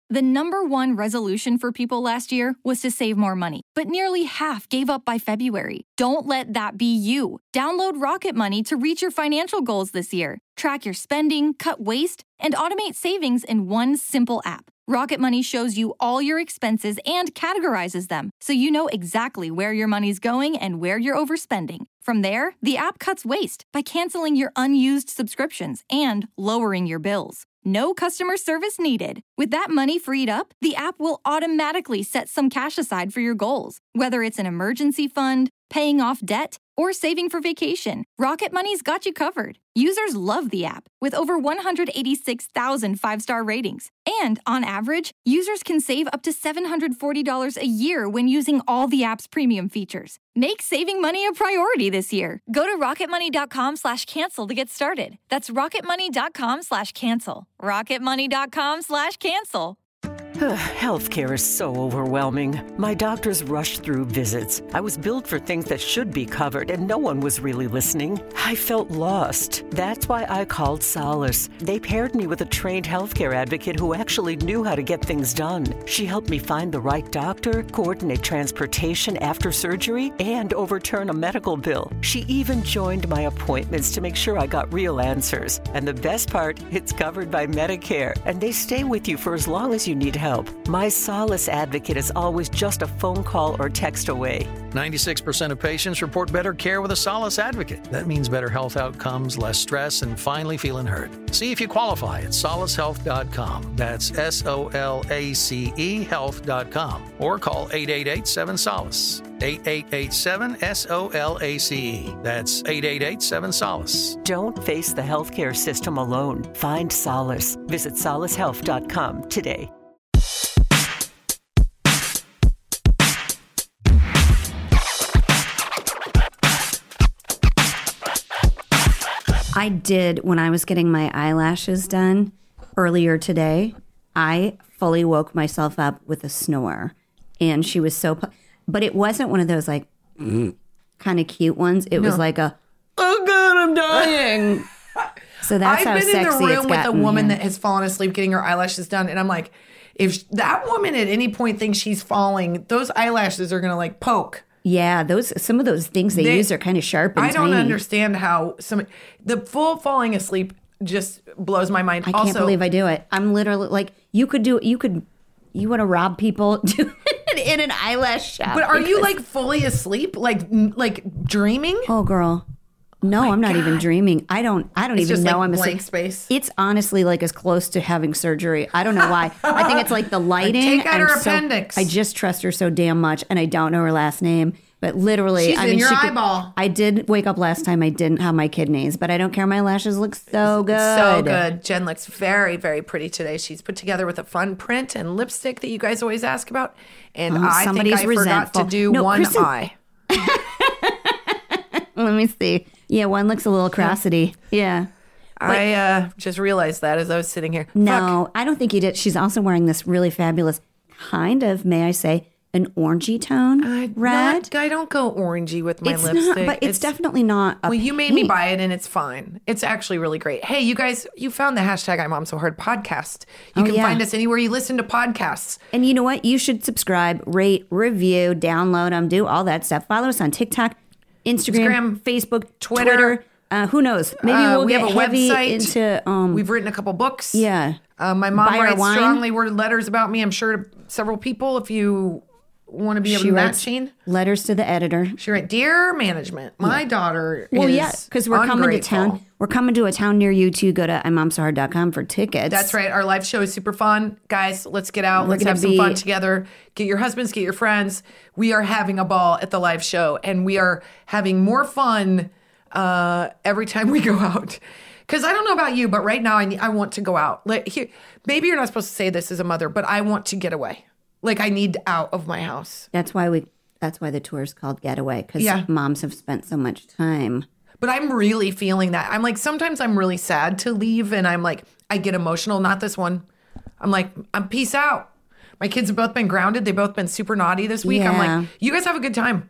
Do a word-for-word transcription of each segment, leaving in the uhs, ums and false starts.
The number one resolution for people last year was to save more money, but nearly half gave up by February. Don't let that be you. Download Rocket Money to reach your financial goals this year. Track your spending, cut waste, and automate savings in one simple app. Rocket Money shows you all your expenses and categorizes them, so you know exactly where your money's going and where you're overspending. From there, the app cuts waste by canceling your unused subscriptions and lowering your bills. No customer service needed. With that money freed up, the app will automatically set some cash aside for your goals. Whether it's an emergency fund, paying off debt, or saving for vacation, Rocket Money's got you covered. Users love the app, with over one hundred eighty-six thousand five-star ratings. And on average, users can save up to seven hundred forty dollars a year when using all the app's premium features. Make saving money a priority this year. Go to rocketmoney.com slash cancel to get started. That's rocketmoney.com slash cancel. rocketmoney.com slash cancel. Healthcare is so overwhelming. My doctors rushed through visits. I was billed for things that should be covered, and no one was really listening. I felt lost. That's why I called Solace. They paired me with a trained healthcare advocate who actually knew how to get things done. She helped me find the right doctor, coordinate transportation after surgery, and overturn a medical bill. She even joined my appointments to make sure I got real answers. And the best part, it's covered by Medicare, and they stay with you for as long as you need help. My Solace advocate is always just a phone call or text away. ninety-six percent of patients report better care with a Solace advocate. That means better health outcomes, less stress, and finally feeling heard. See if you qualify at solace health dot com. That's S O L A C E health dot com. Or call eight eight eight, seven, SOLACE. eight eight eight seven, S O L A C E. That's eight eight eight, seven, SOLACE. Don't face the healthcare system alone. Find solace. Visit solace health dot com today. I did, when I was getting my eyelashes done earlier today, I fully woke myself up with a snore. And she was so, but it wasn't one of those like mm, kind of cute ones. It no. was like a, oh God, I'm dying. So that's I've how been sexy in the room it's with a woman here. that has fallen asleep getting her eyelashes done. And I'm like, if that woman at any point thinks she's falling, those eyelashes are going to like poke. Yeah, those some of those things they, they use are kind of sharp and I don't tiny. understand how some the full falling asleep just blows my mind. I also, can't believe I do it. I'm literally like, you could do you could you want to rob people do it in an eyelash shop. But are you like fully asleep, like like dreaming? Oh, girl. No, oh I'm not God. even dreaming. I don't. I don't it's even just know like I'm blank asleep. space. It's honestly like as close to having surgery. I don't know why. I think it's like the lighting. Like, take out I'm her so, appendix. I just trust her so damn much, and I don't know her last name. But literally, she's I in mean, your she could, eyeball. I did wake up last time. I didn't have my kidneys, but I don't care. My lashes look so good. So good. Jen looks very, very pretty today. She's put together with a fun print and lipstick that you guys always ask about. And Oh, I think somebody's I forgot resentful. to do No, one Kristen- eye. Let me see. Yeah, one looks a little crossity. Yeah. I uh, just realized that as I was sitting here. No, Fuck. I don't think you did. She's also wearing this really fabulous kind of, may I say, an orangey tone I, red. Not, I don't go orangey with my it's lipstick. not, but it's, it's definitely not. A well, you made me pink. buy it, and it's fine. It's actually really great. Hey, you guys, you found the hashtag I'm Mom So Hard podcast. You Oh, can yeah. find us anywhere you listen to podcasts. And you know what? You should subscribe, rate, review, download them, do all that stuff. Follow us on TikTok, Instagram, Instagram, Facebook, Twitter. Twitter. Uh, who knows? Maybe Uh, we'll we get have a heavy website. into. Um, We've written a couple books. yeah. Uh, my mom Buy our writes wine. strongly worded letters about me. I'm sure to several people if you want to be able She to writes matching. letters to the editor. She writes, Dear Management, my daughter Well, is yeah, because we're coming to ungrateful." town. We're coming to a town near you too. Go to I'm mom so hard dot com for tickets. That's right. Our live show is super fun. Guys, let's get out. We're let's gonna have some be- fun together. Get your husbands, get your friends. We are having a ball at the live show, and we are having more fun uh, every time we go out. Because I don't know about you, but right now I, need, I want to go out. Like, here, maybe you're not supposed to say this as a mother, but I want to get away. Like, I need out of my house. That's why we. That's why the tour is called Getaway, because Yeah. moms have spent so much time. But I'm really feeling that. I'm like, sometimes I'm really sad to leave, and I'm like, I get emotional. Not this one. I'm like, I'm peace out. My kids have both been grounded. They've both been super naughty this week. I'm Yeah. like, you guys have a good time.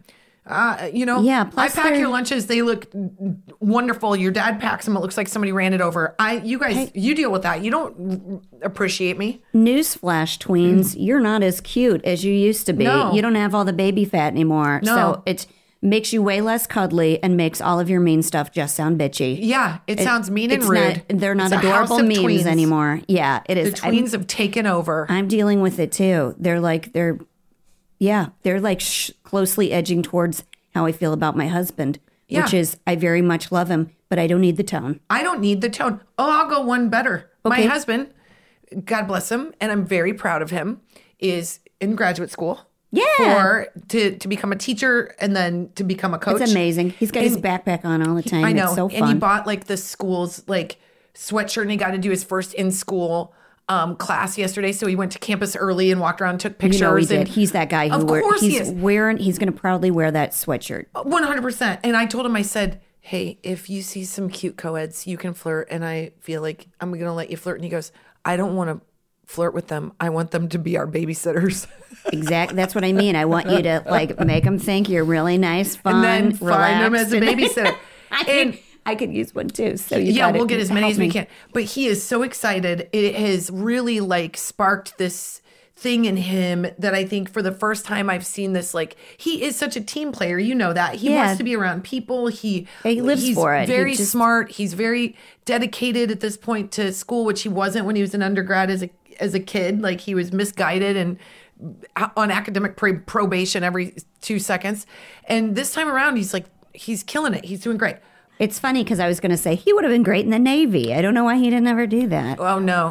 Uh, you know, Yeah, I plus pack they're- your lunches. They look wonderful. Your dad packs them. It looks like somebody ran it over. I, you guys, Hey. you deal with that. You don't appreciate me. Newsflash, tweens, you're not as cute as you used to be. No. You don't have all the baby fat anymore. No. So it makes you way less cuddly and makes all of your mean stuff just sound bitchy. Yeah, it, It- sounds mean and it's rude. Not, they're not It's a house adorable of memes tweens. anymore. Yeah, it The is. I'm- tweens have taken over. I'm dealing with it too. They're like, they're, yeah, they're like sh- closely edging towards how I feel about my husband, Yeah. which is I very much love him, but I don't need the tone. I don't need the tone. Oh, I'll go one better. My Okay. husband, God bless him, and I'm very proud of him, is in graduate school. Yeah. For to to become a teacher and then to become a coach. It's amazing. He's got his And- backpack on all the time. I know. It's so And he fun. bought like the school's like sweatshirt and he got to do his first in school um, class yesterday. So he went to campus early and walked around and took pictures. You know he did. and He's that guy who Of wear, course he he's is. wearing. He's going to proudly wear that sweatshirt. one hundred percent. And I told him, I said, hey, if you see some cute co-eds, you can flirt. And I feel like I'm going to let you flirt. And he goes, I don't want to flirt with them. I want them to be our babysitters. Exactly. That's what I mean. I want you to like make them think you're really nice, fun, and then find them as a relaxed, and- babysitter. I, and could, I could use one too. So you yeah, gotta we'll get as many help as we me. can. But he is so excited. It has really like sparked this thing in him that I think for the first time I've seen this. Like he is such a team player. You know that he Yeah. wants to be around people. He Yeah, he lives he's for it. He Very just- smart. He's very dedicated at this point to school, which he wasn't when he was an undergrad as a as a kid. Like he was misguided and on academic pro- probation every two seconds. And this time around, he's like he's killing it. He's doing great. It's funny because I was going to say he would have been great in the Navy. I don't know why he didn't ever do that. Oh no,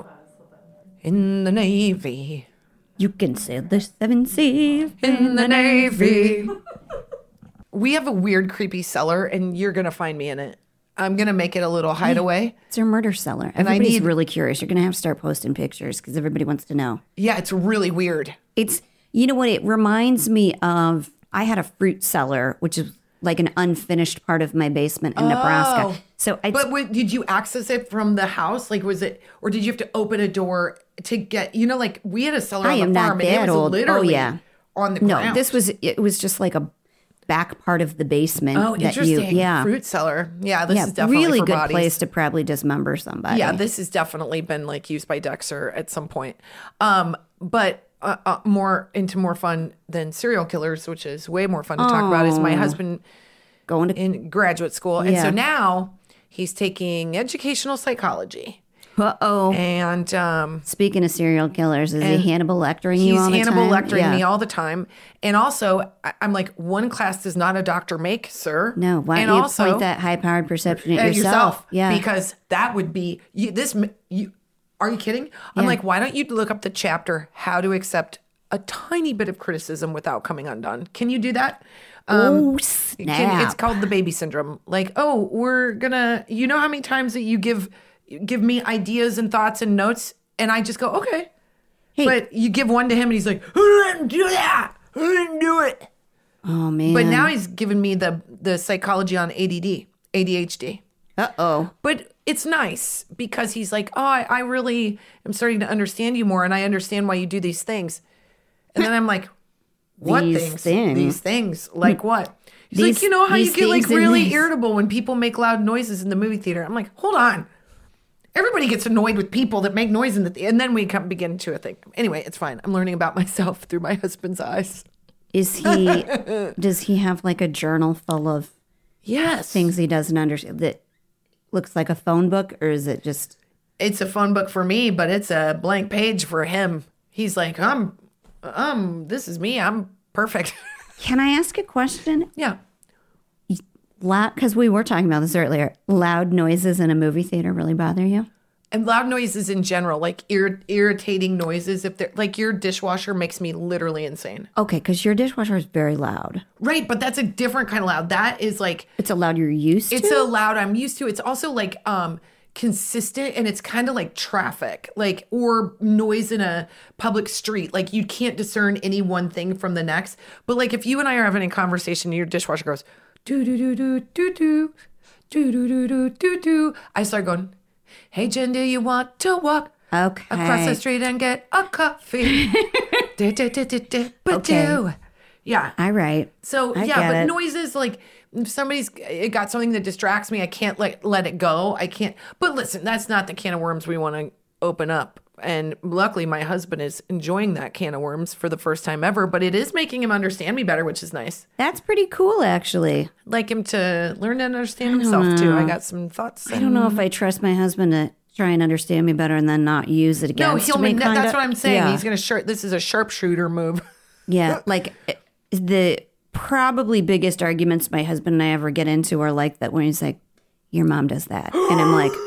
in the Navy. You can sail the seven seas In the Navy. We have a weird, creepy cellar, and you're going to find me in it. I'm going to make it a little hideaway. It's your murder cellar. And I Everybody's need- really curious. You're going to have to start posting pictures because everybody wants to know. Yeah, it's really weird. It's, you know what, it reminds me of, I had a fruit cellar, which is like an unfinished part of my basement in Nebraska. So I, But wait, did you access it from the house? Like, was it, or did you have to open a door to get, you know, like we had a cellar I on the am not farm, and it that was old. Oh, literally yeah. on the no, ground. this was, it was just like a back part of the basement. Oh, that interesting. You, yeah. Fruit cellar. Yeah, this yeah, is definitely really for good bodies. place to probably dismember somebody. Yeah, this has definitely been like used by Dexter at some point. Um, but uh, uh, more into more fun than serial killers, which is way more fun to talk about, is my husband Going to, in graduate school. And so Yeah. now he's taking educational psychology. uh-oh. And um, Speaking of serial killers, is And he Hannibal lecturing you he's all the Hannibal time? lecturing Yeah. me all the time. And also, I- I'm like, one class does not a doctor make, sir. No, why and don't you also, point that high-powered perception at at yourself? yourself. Yeah. Because that would be, you, this, you, are you kidding? I'm Yeah. like, why don't you look up the chapter, How to Accept a Tiny Bit of Criticism Without Coming Undone? Can you do that? oh, It snap. can- it's called the baby syndrome. Like, oh, we're gonna, you know how many times that you give give me ideas and thoughts and notes, and I just go, okay. Hey. But you give one to him, and he's like, I didn't do that. I didn't do it. oh, man. But now he's giving me the the psychology on A D D, A D H D. Uh-oh. But it's nice because he's like, oh, I, I really am starting to understand you more, and I understand why you do these things. And then I'm like, what These things? things. These things. Like what? He's These- like, you know how you these get like things and really these. irritable when people make loud noises in the movie theater. I'm like, hold on. Everybody gets annoyed with people that make noise in the, th- and then we come begin to a thing. Anyway, it's fine. I'm learning about myself through my husband's eyes. Is he, does he have like a journal full of Yes. things he doesn't understand that looks like a phone book, or is it just, It's a phone book for me, but it's a blank page for him. He's like, I'm, um, this is me. I'm perfect. can I ask a question? Yeah. Loud, because we were talking about this earlier. Loud noises in a movie theater really bother you? And loud noises in general, like ir- irritating noises. If they're like your dishwasher makes me literally insane. Okay, because your dishwasher is very loud. Right. But that's a different kind of loud. That is like, It's a loud you're used it's to? a loud I'm used to. It's also like, um, consistent, and it's kind of like traffic, like, or noise in a public street. Like you can't discern any one thing from the next. But like if you and I are having a conversation and your dishwasher goes, do, do, do, do, do, do, do, do, do, do, do, do. I start going, hey, Jen, do you want to walk Okay. across the street and get a coffee? do, do, do, do, do, but Okay. do Yeah. All right. So I yeah, get but it. noises, like if somebody's it got something that distracts me, I can't let let it go. I can't. But listen, that's not the can of worms we want to open up. And luckily, my husband is enjoying that can of worms for the first time ever. But it is making him understand me better, which is nice. That's pretty cool, actually. I'd like him to learn to understand himself too. I got some thoughts. I don't know if I trust my husband to try and understand me better and then not use it No, against he'll. me. Make, kinda. that's what I'm saying. Yeah. He's gonna sharp. This is a sharpshooter move. Yeah, like the probably biggest arguments my husband and I ever get into are like that when he's like, "Your mom does that," and I'm like,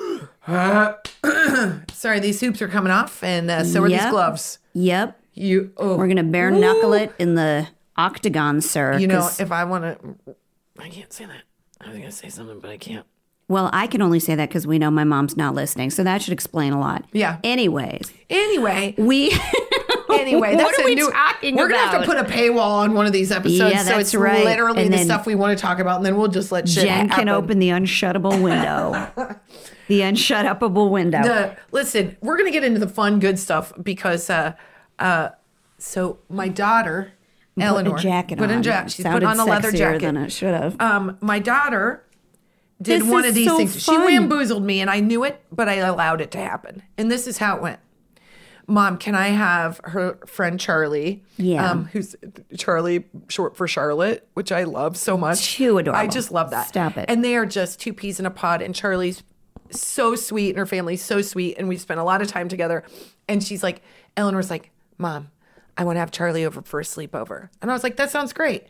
Sorry, these hoops are coming off, and uh, so are Yep. these gloves. "Yep, You. Oh, we're gonna bare knuckle it in the octagon, sir." You know, 'cause- if I want to, I can't say that. I was gonna say something, but I can't. well, I can only say that because we know my mom's not listening, so that should explain a lot. Yeah. Anyways, Anyway, we. anyway, What that's are a we new. talking We're gonna have about? to put a paywall on one of these episodes, Yeah, so that's it's right. literally And the then stuff we want to talk about, and then we'll just let shit Jen happen. can open the unshuttable window. The unshuttable window. The, listen, we're gonna get into the fun, good stuff because, uh, uh, so my daughter, Put Eleanor, a jacket put on. in jacket. She's Sounded put on a leather sexier jacket. than it should have. Um, my daughter did This one is of these so things. fun. She bamboozled me, and I knew it, but I allowed it to happen. And this is how it went. Mom, can I have her friend Charlie? Yeah. Um, who's Charlie, short for Charlotte, which I love so much. Too adorable. I just love that. Stop it. And they are just two peas in a pod. And Charlie's so sweet, and her family's so sweet. And we spent a lot of time together. And she's like, Eleanor's like, Mom, I want to have Charlie over for a sleepover. And I was like, that sounds great.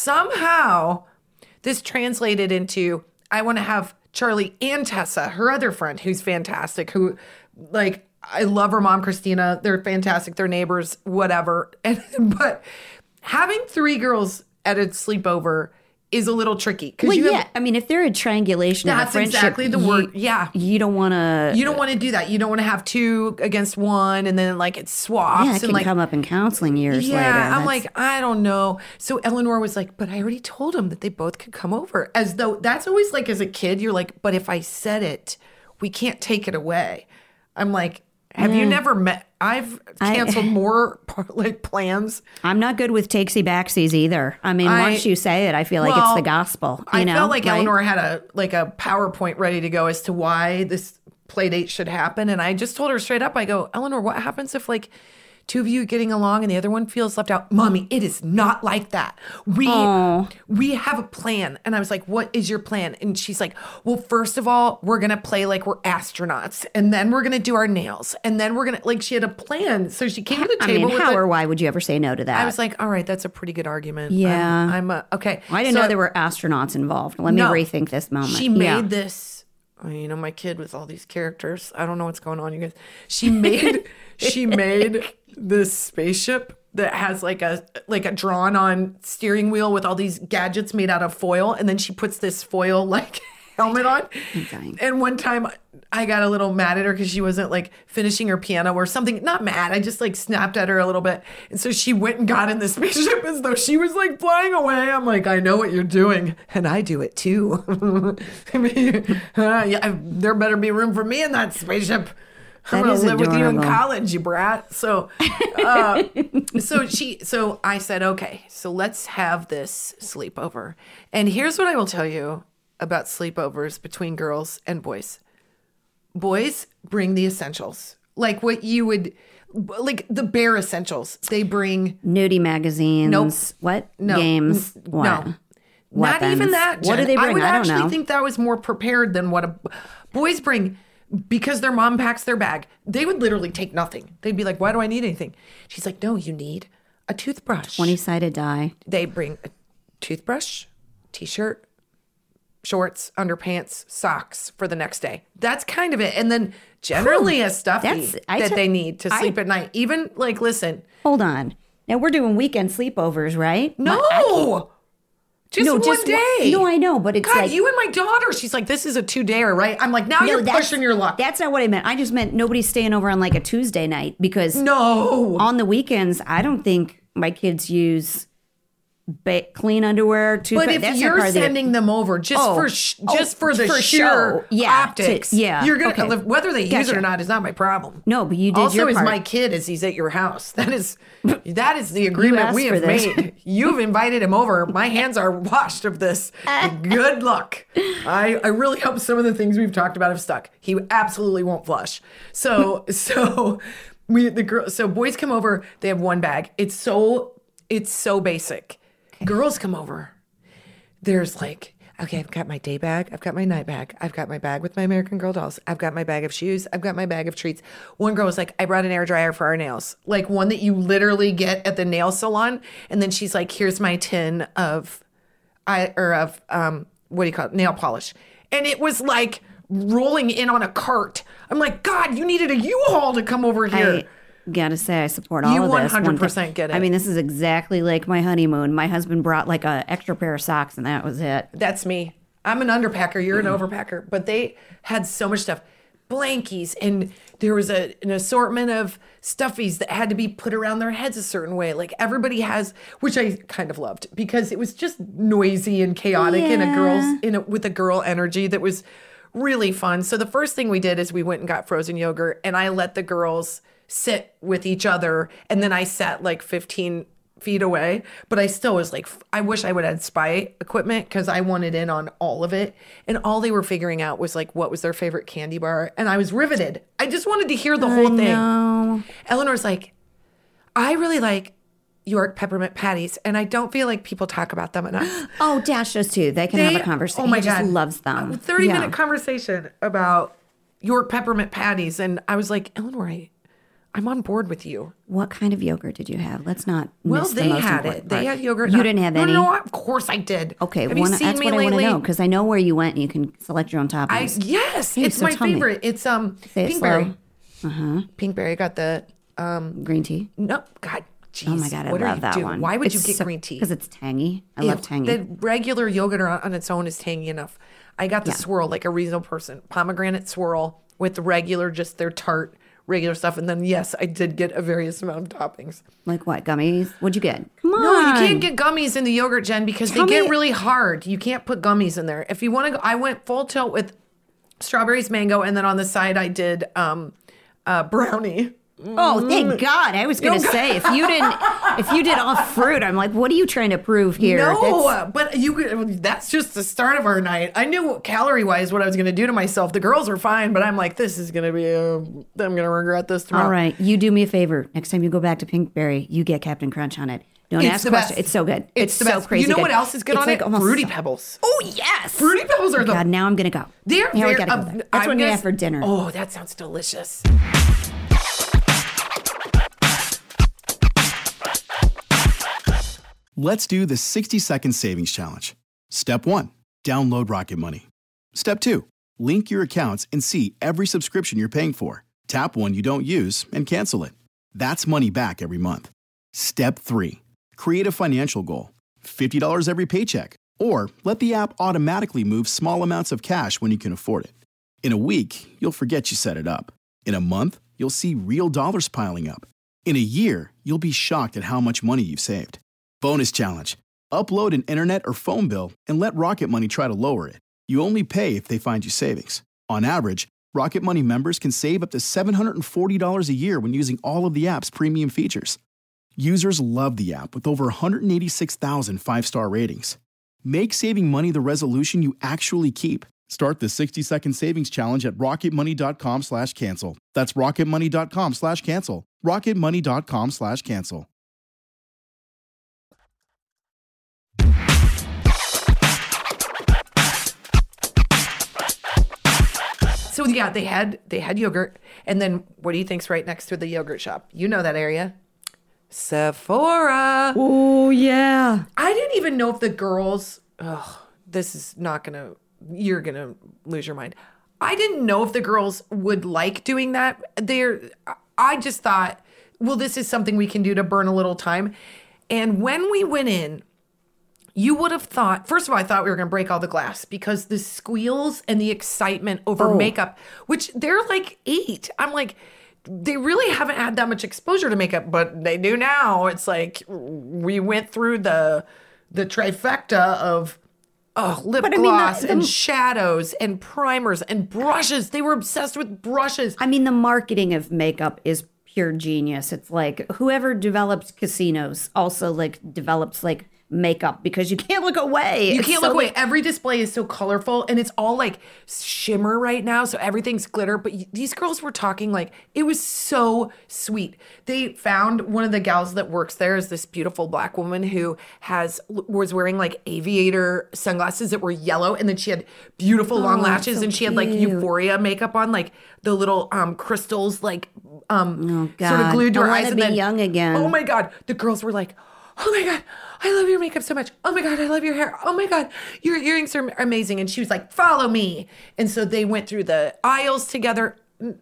Somehow, this translated into, I want to have Charlie and Tessa, her other friend, who's fantastic, who, like, I love her mom, Christina. They're fantastic. They're neighbors, whatever. And, but having three girls at a sleepover is a little tricky. 'cause Well, you yeah. have- I mean, if they're a triangulation of a That's friendship, exactly the you- word. Yeah. You don't want to. You don't want to do that. You don't want to have two against one and then like it swaps. Yeah, it and can like, come up in counseling years yeah, later. I'm That's- like, I don't know. So Eleanor was like, but I already told him that they both could come over. As though that's always like as a kid, you're like, but if I said it, we can't take it away. I'm like, have you never met? I've I- canceled more like plans. I'm not good with takesy backsies either. I mean, I- once you say it, I feel like it's Well, the gospel. You I know, felt like right? Eleanor had a like a PowerPoint ready to go as to why this play date should happen. And I just told her straight up, I go, Eleanor, what happens if like two of you are getting along and the other one feels left out? Mommy, it is not like that. We Aw. we have a plan. And I was like, what is your plan? And she's like, well, first of all, we're gonna play like we're astronauts, and then we're gonna do our nails, and then we're gonna like she had a plan. So she came to the I table mean, with how it. or why would you ever say no to that? I was like, all right, that's a pretty good argument. Yeah. I'm, I'm uh, okay. I didn't So- know there were astronauts involved. Let No. me rethink this moment. She made Yeah. this, oh, you know, my kid with all these characters. I don't know what's going on, you guys. She made, she made this spaceship that has like a like a drawn on steering wheel with all these gadgets made out of foil, and then she puts this foil like helmet on. dying. And one time I got a little mad at her because she wasn't like finishing her piano or something. Not mad, I just like snapped at her a little bit. And so she went and got in the spaceship as though she was like flying away. I'm like, I know what you're doing, and I do it too. I mean, uh, yeah, I- there better be room for me in that spaceship. I'm That gonna is live with you in adorable. college, you brat. So, uh, so she, so I said, okay, so let's have this sleepover. And here's what I will tell you about sleepovers between girls and boys. Boys bring the essentials, like what you would, like the bare essentials. They bring Nudie magazines. Nope. What? no Games. n- What? No. Not even Weapons. that. What do Jen. they bring? I would I don't actually know. think that was more prepared than what a boys bring, because their mom packs their bag. They would literally take nothing. They'd be like, "Why do I need anything?" She's like, "No, you need a toothbrush." twenty-sided die. They bring a toothbrush, t-shirt, shorts, underpants, socks for the next day. That's kind of it. And then generally a stuffy That's- I that took- they need to I- sleep at night. Even like, listen, Hold on. Now we're doing weekend sleepovers, right? no, My- I- just no, one just day. one- no, I know, but it's God, like you and my daughter. She's like, this is a two-dayer, right? I'm like, now No, you're that's- pushing your luck. That's not what I meant. I just meant nobody's staying over on like a Tuesday night because No. on the weekends, I don't think my kids use ba- clean underwear, But toothpaste. if That's not you're part of the- sending them over just Oh, for sh- oh, just for the for sheer show. Yeah, to- optics, yeah, you're gonna okay. whether they use it Gotcha. or not is not my problem. No, but you did also your is part. my kid as he's at your house. That is that is the agreement asked we for have this. made. You've invited him over. My hands are washed of this. Good luck. I, I really hope some of the things we've talked about have stuck. He absolutely won't flush. So so we the girl so boys come over. They have one bag. It's so it's so basic. Girls come over. There's like, okay, I've got my day bag. I've got my night bag. I've got my bag with my American Girl dolls. I've got my bag of shoes. I've got my bag of treats. One girl was like, I brought an air dryer for our nails. Like one that you literally get at the nail salon. And then she's like, here's my tin of, I or of, um, what do you call it? Nail polish. And it was like rolling in on a cart. I'm like, God, you needed a U-Haul to come over here. I gotta say, I support all You of this. one hundred percent get it. I mean, this is exactly like my honeymoon. My husband brought like a extra pair of socks, and that was it. That's me. I'm an underpacker. You're an overpacker. But they had so much stuff. Blankies. And there was a, an assortment of stuffies that had to be put around their heads a certain way. Like everybody has, which I kind of loved because it was just noisy and chaotic in a girl's, in a, with a girl energy that was really fun. So the first thing we did is we went and got frozen yogurt and I let the girls sit with each other. And then I sat like fifteen feet away, but I still was like, I wish I would have had spy equipment because I wanted in on all of it. And all they were figuring out was like, what was their favorite candy bar? And I was riveted. I just wanted to hear the whole thing. No. Eleanor's like, I really like York peppermint patties, and I don't feel like people talk about them enough. Oh, Dash does too. They can They- have a conversation. Oh my he just God. loves them. A thirty Yeah. minute conversation about York peppermint patties. And I was like, Eleanor, I, I'm on board with you. What kind of yogurt did you have? Let's not Well, miss the they most had important it. They part. had yogurt. You not- didn't have no, any? No, no, of course I did. Okay, Have one, you seen that's me what I want to lately? know because I know where you went and you can select your own toppings. I yes, Hey, it's so my tell me. favorite. It's um Say it pinkberry. slow. Uh-huh. Pinkberry got the um Green tea. no God. Geez, Oh my God, I what are love you that doing? one. Why would It's you get so- green tea? Because it's tangy. I love If tangy. The regular yogurt on, on its own is tangy enough. I got the Yeah. swirl like a reasonable person. Pomegranate swirl with the regular, just their tart, regular stuff. And then, yes, I did get a various amount of toppings. Like what, gummies? What'd you get? Come on. No, you can't get gummies in the yogurt, Jen, because Tell they get me- really hard. You can't put gummies in there. If you want to go, I went full tilt with strawberries, mango, and then on the side I did um, uh, brownie. Oh, thank God! I was going to say if you didn't, if you did all fruit, I'm like, what are you trying to prove here? No, That's- uh, but you could, that's just the start of our night. I knew calorie wise what I was going to do to myself. The girls are fine, but I'm like, this is going to be, a, I'm going to regret this tomorrow. all right, you do me a favor. Next time you go back to Pinkberry, you get Captain Crunch on it. Don't It's ask the questions. best. It's so good. It's, the so best. crazy. You know good. what else is good It's on like it? almost- Fruity Pebbles. Oh yes, Fruity Pebbles are the. God, now I'm gonna go. They're now very. I gotta go uh, there. That's I'm what I'm gonna gonna have for dinner. Oh, that sounds delicious. Let's do the sixty second savings challenge. Step one, download Rocket Money. Step two, link your accounts and see every subscription you're paying for. Tap one you don't use and cancel it. That's money back every month. Step three, create a financial goal. fifty dollars every paycheck. Or let the app automatically move small amounts of cash when you can afford it. In a week, you'll forget you set it up. In a month, you'll see real dollars piling up. In a year, you'll be shocked at how much money you've saved. Bonus challenge. Upload an internet or phone bill and let Rocket Money try to lower it. You only pay if they find you savings. On average, Rocket Money members can save up to seven hundred forty dollars a year when using all of the app's premium features. Users love the app with over one hundred eighty-six thousand five-star ratings. Make saving money the resolution you actually keep. Start the sixty second savings challenge at rocketmoney.com slash cancel. That's rocketmoney.com slash cancel. rocketmoney.com slash cancel. So yeah, they had they had yogurt, and then what do you think's right next to the yogurt shop? You know that area, Sephora. Oh yeah. I didn't even know if the girls. Oh, this is not gonna. You're gonna lose your mind. I didn't know if the girls would like doing that. They're. I just thought, well, this is something we can do to burn a little time. And when we went in, you would have thought, first of all, I thought we were going to break all the glass because the squeals and the excitement over Oh. makeup, which they're like eight. I'm like, they really haven't had that much exposure to makeup, but they do now. It's like we went through the the trifecta of oh, lip But I mean, gloss the- the- and shadows and primers and brushes. They were obsessed with brushes. I mean, the marketing of makeup is pure genius. It's like whoever developed casinos also like developed like makeup because you can't look away. You It's can't so, look away. like- Every display is so colorful and it's all like shimmer right now. So everything's glitter. But y- these girls were talking like it was so sweet. They found one of the gals that works there is this beautiful black woman who has was wearing like aviator sunglasses that were yellow. And then she had beautiful long Oh, lashes so and she had like cute. Euphoria makeup on, like the little um crystals like um Oh, sort of God. glued to I her wanna eyes. And be then, young again. Oh my God. The girls were like, oh my God, I love your makeup so much. Oh my God, I love your hair. Oh my God, your earrings are amazing. And she was like, follow me. And so they went through the aisles together.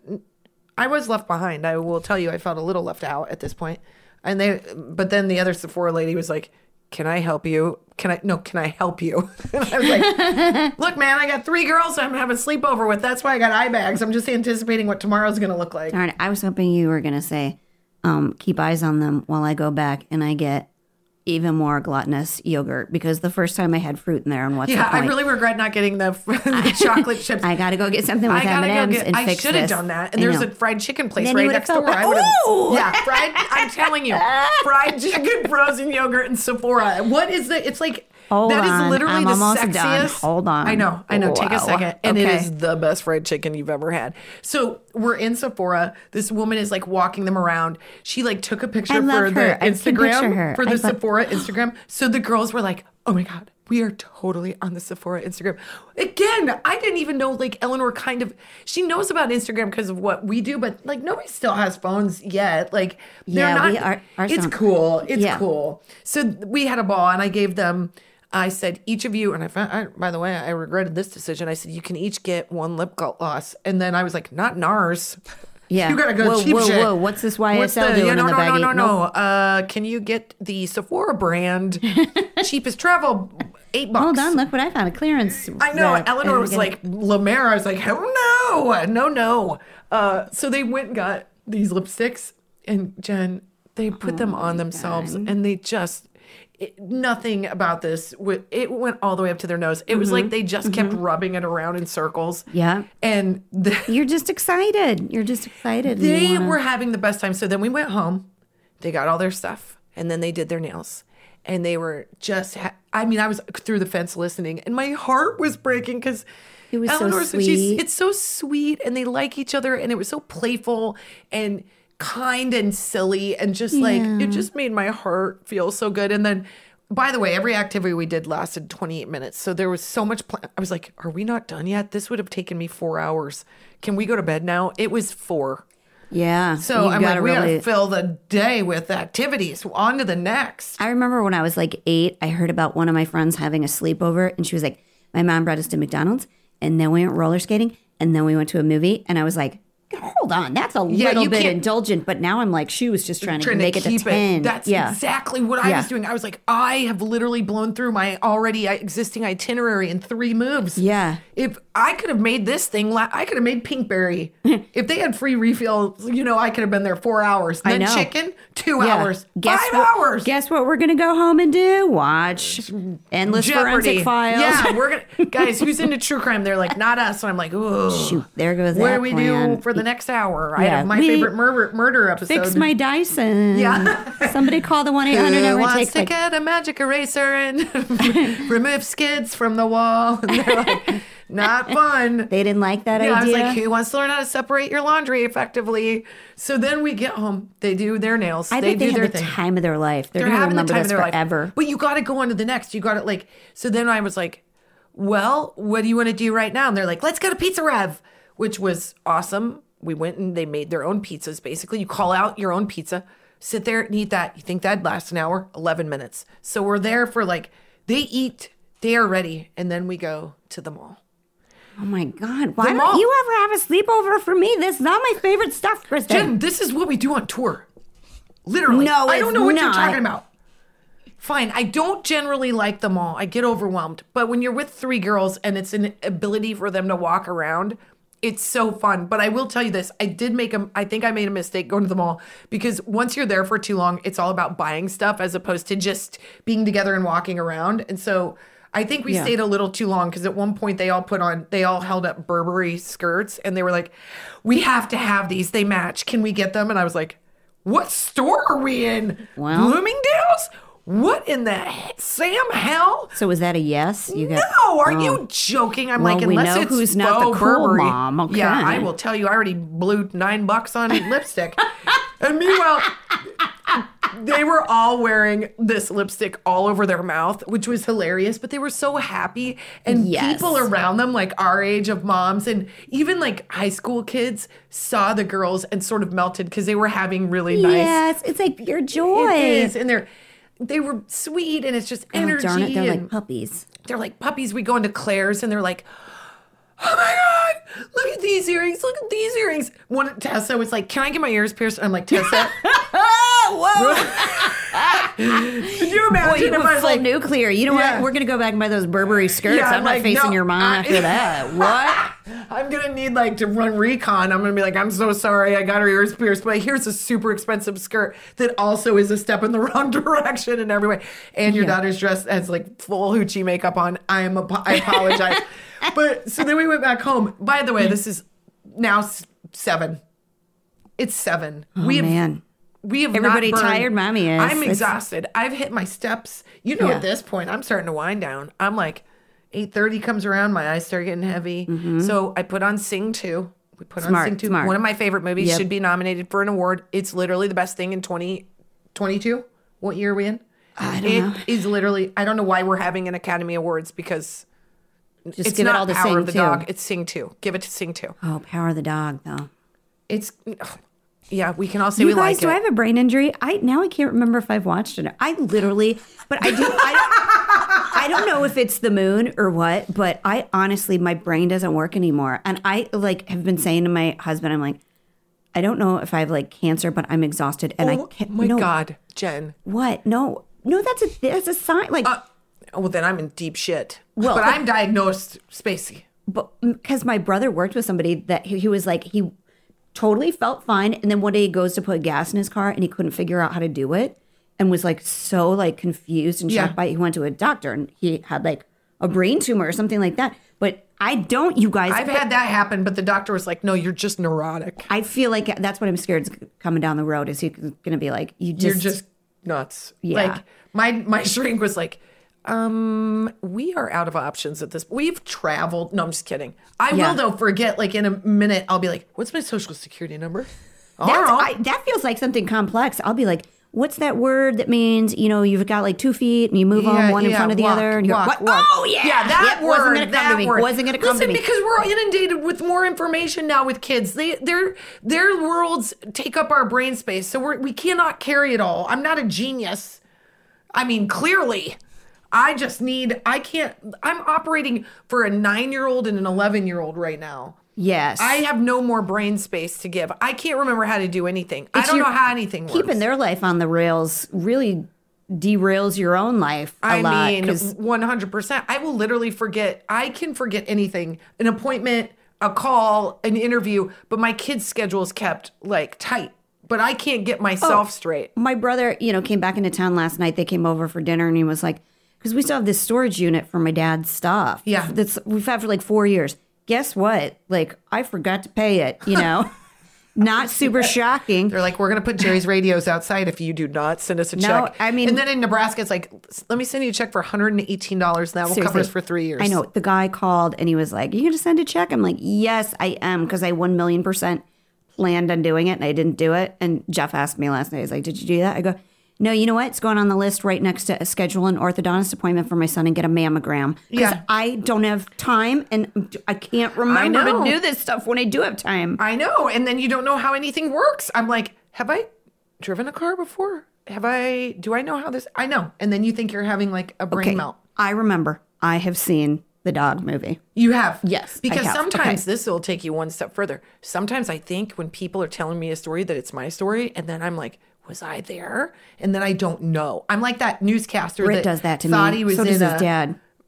I was left behind. I will tell you, I felt a little left out at this point. And they, but then the other Sephora lady was like, can I help you? Can I, no, can I help you? And I was like, look, man, I got three girls I'm having a sleepover with. That's why I got eye bags. I'm just anticipating what tomorrow's going to look like. Darn it, I was hoping you were going to say, um, keep eyes on them while I go back and I get even more gluttonous yogurt because the first time I had fruit in there and what's Yeah, the I point? really regret not getting the, the chocolate chips. I got to go get something with I gotta M and go M's get. and I fix should have this. done that. And I there's know. a fried chicken place Then right you would've next felt door. bad. I would have. Ooh! Yeah, fried. I'm telling you, fried chicken, frozen yogurt, and Sephora. What is the? It's like Hold that on, is literally I'm the almost sexiest. done. Hold on. I know. I know. Take a Wow. second, and it Okay. is the best fried chicken you've ever had. So we're in Sephora. This woman is like walking them around. She like took a picture I for love the her. I can picture Instagram her. for the I love- Sephora Instagram. So the girls were like, "Oh my God, we are totally on the Sephora Instagram." Again, I didn't even know like Eleanor kind of, she knows about Instagram because of what we do, but like nobody still has phones yet. Like they're Yeah, not, we are- ours it's don't. cool. It's Yeah. cool. So we had a ball and I gave them, I said, each of you, and I found, I, by the way, I regretted this decision. I said, you can each get one lip gloss. And then I was like, not NARS. Yeah. You gotta go Whoa, cheap whoa, shit. whoa. What's this Y S L What's the- doing yeah, in no, the no, baggie? No, no, no, Nope. Uh, can you get the Sephora brand cheapest travel, eight bucks? Hold on, look what I found. A clearance. I know. rack. Eleanor I'm was gonna- like, La Mer. I was like, oh no, no, no. Uh, so they went and got these lipsticks, and Jen, they put them on themselves, and they just, it, nothing about this, w- it went all the way up to their nose. It was like they just kept rubbing it around in circles. Yeah. And the, You're just excited. You're just excited. and you they wanna- were having the best time. So then we went home. They got all their stuff, and then they did their nails, and they were just. Ha- I mean, I was through the fence listening, and my heart was breaking because It was so Eleanor said she's- sweet. it's so sweet, and they like each other, and it was so playful and kind and silly, and just like it just made my heart feel so good. And then, by the way, every activity we did lasted twenty-eight minutes, so there was so much. Pl- I was like, "Are we not done yet? This would have taken me four hours. Can we go to bed now?" It was four. Yeah. So you I'm gotta like, we really- gotta fill the day with activities. On to the next. I remember when I was like eight, I heard about one of my friends having a sleepover, and she was like, my mom brought us to McDonald's, and then we went roller skating, and then we went to a movie, and I was like, hold on, that's a Yeah, little you bit can't- indulgent, but now I'm like, she was just trying to Trying make to it to keep ten. it. That's yeah. exactly what I Yeah. was doing. I was like, I have literally blown through my already existing itinerary in three moves. Yeah. If I could have made this thing, la- I could have made Pinkberry. If they had free refills, you know, I could have been there four hours. I Then know. chicken, two Yeah. hours, Guess five what, hours. Guess what we're gonna go home and do? Watch Endless Forensic Files. Yeah, we're gonna guys. Who's into true crime? They're like, not us. And I'm like, ooh, Shoot, there goes What that do we plan. do for the next hour? I Yeah, have my we- favorite murder murder episode. Fix my Dyson. Yeah. Somebody call the one eight hundred Who number. wants Takes to like get a magic eraser and remove skids from the wall? And they're like, not fun. they didn't like that Yeah, I was idea. like, who wants to learn how to separate your laundry effectively? So then we get home. They do their nails. I they bet they do have their the thing. time of their life. They're, They're gonna having the remember time this of their forever. life. But you got to go on to the next. You got to like. So then I was like, well, what do you want to do right now? And they're like, let's go to Pizza Rev, which was awesome. We went and they made their own pizzas. Basically, you call out your own pizza, sit there and eat that. You think that'd last an hour? eleven minutes. So we're there for like, they eat, they are ready. And then we go to the mall. Oh my God. Why The don't mall. you ever have a sleepover for me? This is not my favorite stuff, Kristen. Jen, this is what we do on tour. Literally. No, I don't it's know what you're not. talking about. Fine. I don't generally like them all. I get overwhelmed. But when you're with three girls and it's an ability for them to walk around, It's so fun. But I will tell you this. I did make a, I think I made a mistake going to the mall because once you're there for too long, it's all about buying stuff as opposed to just being together and walking around. And so I think we Yeah. stayed a little too long because at one point they all put on, they all held up Burberry skirts and they were like, we have to have these. They match. Can we get them? And I was like, what store are we in? Well- Bloomingdale's? What in the he- Sam hell? So was that a yes? You got No, are Oh. you joking? I'm Well, like, we unless know it's who's not the faux cool Burberry. mom, okay. Yeah, I will tell you, I already blew nine bucks on lipstick. And meanwhile, they were all wearing this lipstick all over their mouth, which was hilarious, but they were so happy. And Yes. people around them, like our age of moms and even like high school kids, saw the girls and sort of melted because they were having really nice. Yes, it's like pure joy. It is. And they're, they were sweet and it's just Oh, energy. darn it, they're and like puppies. they're like puppies. We go into Claire's and they're like, oh my God, look at these earrings. Look at these earrings. One Tessa was like, can I get my ears pierced? I'm like, Tessa. Whoa! Could you Boy, imagine you if went I was full like, nuclear. You know Yeah. what? We're gonna go back and buy those Burberry skirts. Yeah, I'm, I'm not like, facing no, your mom I- after that. What? I'm going to need like to run recon. I'm going to be like, I'm so sorry. I got her ears pierced, but here's a super expensive skirt that also is a step in the wrong direction in every way. And your Yeah. daughter's dressed as like full hoochie makeup on. I am, a, I apologize. But so then we went back home. By the way, this is now s- seven. It's seven. Oh, we have, man. We have Everybody not burned- tired? Mommy is. I'm It's- exhausted. I've hit my steps. You know, Yeah. at this point, I'm starting to wind down. I'm like, eight thirty comes around, my eyes start getting heavy. So I put on Sing two. We put Mm-hmm. Smart, on Sing two. smart. One of my favorite movies, Yep. should be nominated for an award. It's literally the best thing in twenty twenty-two. What year are we in? I don't It know. is literally, I don't know why we're having an Academy Awards because Just it's give not it all to Power Sing of the too. Dog. It's Sing two. Give it to Sing two. Oh, Power of the Dog, though. It's, yeah, we can all say You we guys, like do it. I have a brain injury? I now I can't remember if I've watched it. I literally, but I do. I, I don't know if it's the moon or what, but I honestly, my brain doesn't work anymore, and I like have been saying to my husband, I'm like, I don't know if I have like cancer, but I'm exhausted, and oh I can't. my no, God, Jen. What? No, no, that's a that's a sign. Like, Uh, well, then I'm in deep shit. Well- but I'm diagnosed spacey. but because my brother worked with somebody that he, he was like he totally felt fine, and then one day he goes to put gas in his car and he couldn't figure out how to do it and was like so like confused and shocked Yeah. by it. He went to a doctor and he had like a brain tumor or something like that. But I don't, you guys. I've had that happen, but the doctor was like, no, you're just neurotic. I feel like that's what I'm scared is coming down the road. Is he going to be like, you just, You're just nuts. Yeah. Like my my shrink was like, um, we are out of options at this. We've traveled. No, I'm just kidding. I Yeah. will though forget. Like in a minute, I'll be like, what's my social security number? I don't That's, know. I, that feels like something complex. I'll be like, what's that word that means, you know, you've got like two feet and you move on one in yeah, front of the walk, other. And you're walk, what? walk. Oh, yeah. Yeah, that Yep, word. wasn't going to come that to me. word. Wasn't going to come Listen, to me. because we're inundated with more information now with kids. They, their, their worlds take up our brain space. So we're, we cannot carry it all. I'm not a genius. I mean, clearly. I just need, I can't, I'm operating for a nine-year-old and an eleven-year-old right now. Yes. I have no more brain space to give. I can't remember how to do anything. I It's don't your- know how anything works. Keeping their life on the rails really derails your own life a I lot. mean, 'cause- one hundred percent. I will literally forget. I can forget anything, an appointment, a call, an interview, but my kid's schedule is kept like tight. But I can't get myself Oh, straight. my brother, you know, came back into town last night. They came over for dinner and he was like, because we still have this storage unit for my dad's stuff. Yeah. That's we've had for like four years. Guess what? Like, I forgot to pay it, you know? Not super shocking. They're like, we're going to put Jerry's radios outside if you do not send us a No, check. I mean- and then in Nebraska, it's like, let me send you a check for one hundred eighteen dollars. That will cover Seriously. us for three years. I know. The guy called and he was like, you going to send a check? I'm like, yes, I am. Because I one million percent planned on doing it and I didn't do it. And Jeff asked me last night, he's like, did you do that? I go, no, you know what? It's going on the list right next to schedule an orthodontist appointment for my son and get a mammogram. Because Yeah. I don't have time and I can't remember know. to do this stuff when I do have time. I know. And then you don't know how anything works. I'm like, have I driven a car before? Have I, do I know how this, I know. And then you think you're having like a brain Okay. melt. I remember. I have seen the dog movie. You have? Yes, I Because have. sometimes Okay. this will take you one step further. Sometimes I think when people are telling me a story that it's my story, and then I'm like, was I there? And then I don't know. I'm like that newscaster Britt that does that to thought me. he was So in does a, his dad.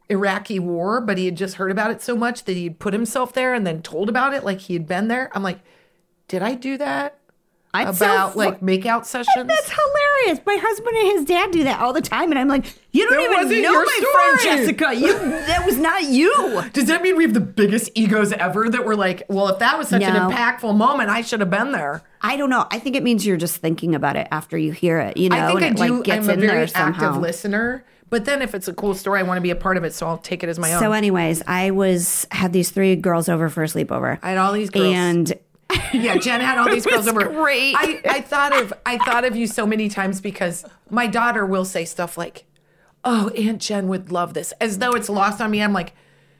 Iraqi war, but he had just heard about it so much that he'd put himself there and then told about it like he had been there. I'm like, did I do that? I'd About so like makeout sessions? That's hilarious. My husband and his dad do that all the time. And I'm like, you don't That even wasn't know your my story. friend Jessica. You, that was not you. Does that mean we have the biggest egos ever that we're like, well, if that was such an No. impactful moment, I should have been there? I don't know. I think it means you're just thinking about it after you hear it, you know, I think and I it do. like gets I'm a in very there active somehow. listener. But then if it's a cool story, I want to be a part of it. So I'll take it as my own. So anyways, I was, had these three girls over for a sleepover. I had all these girls. And yeah, Jen had all these girls was over. great. I, I thought of I thought of you so many times because my daughter will say stuff like, "Oh, Aunt Jen would love this," as though it's lost on me. I'm like,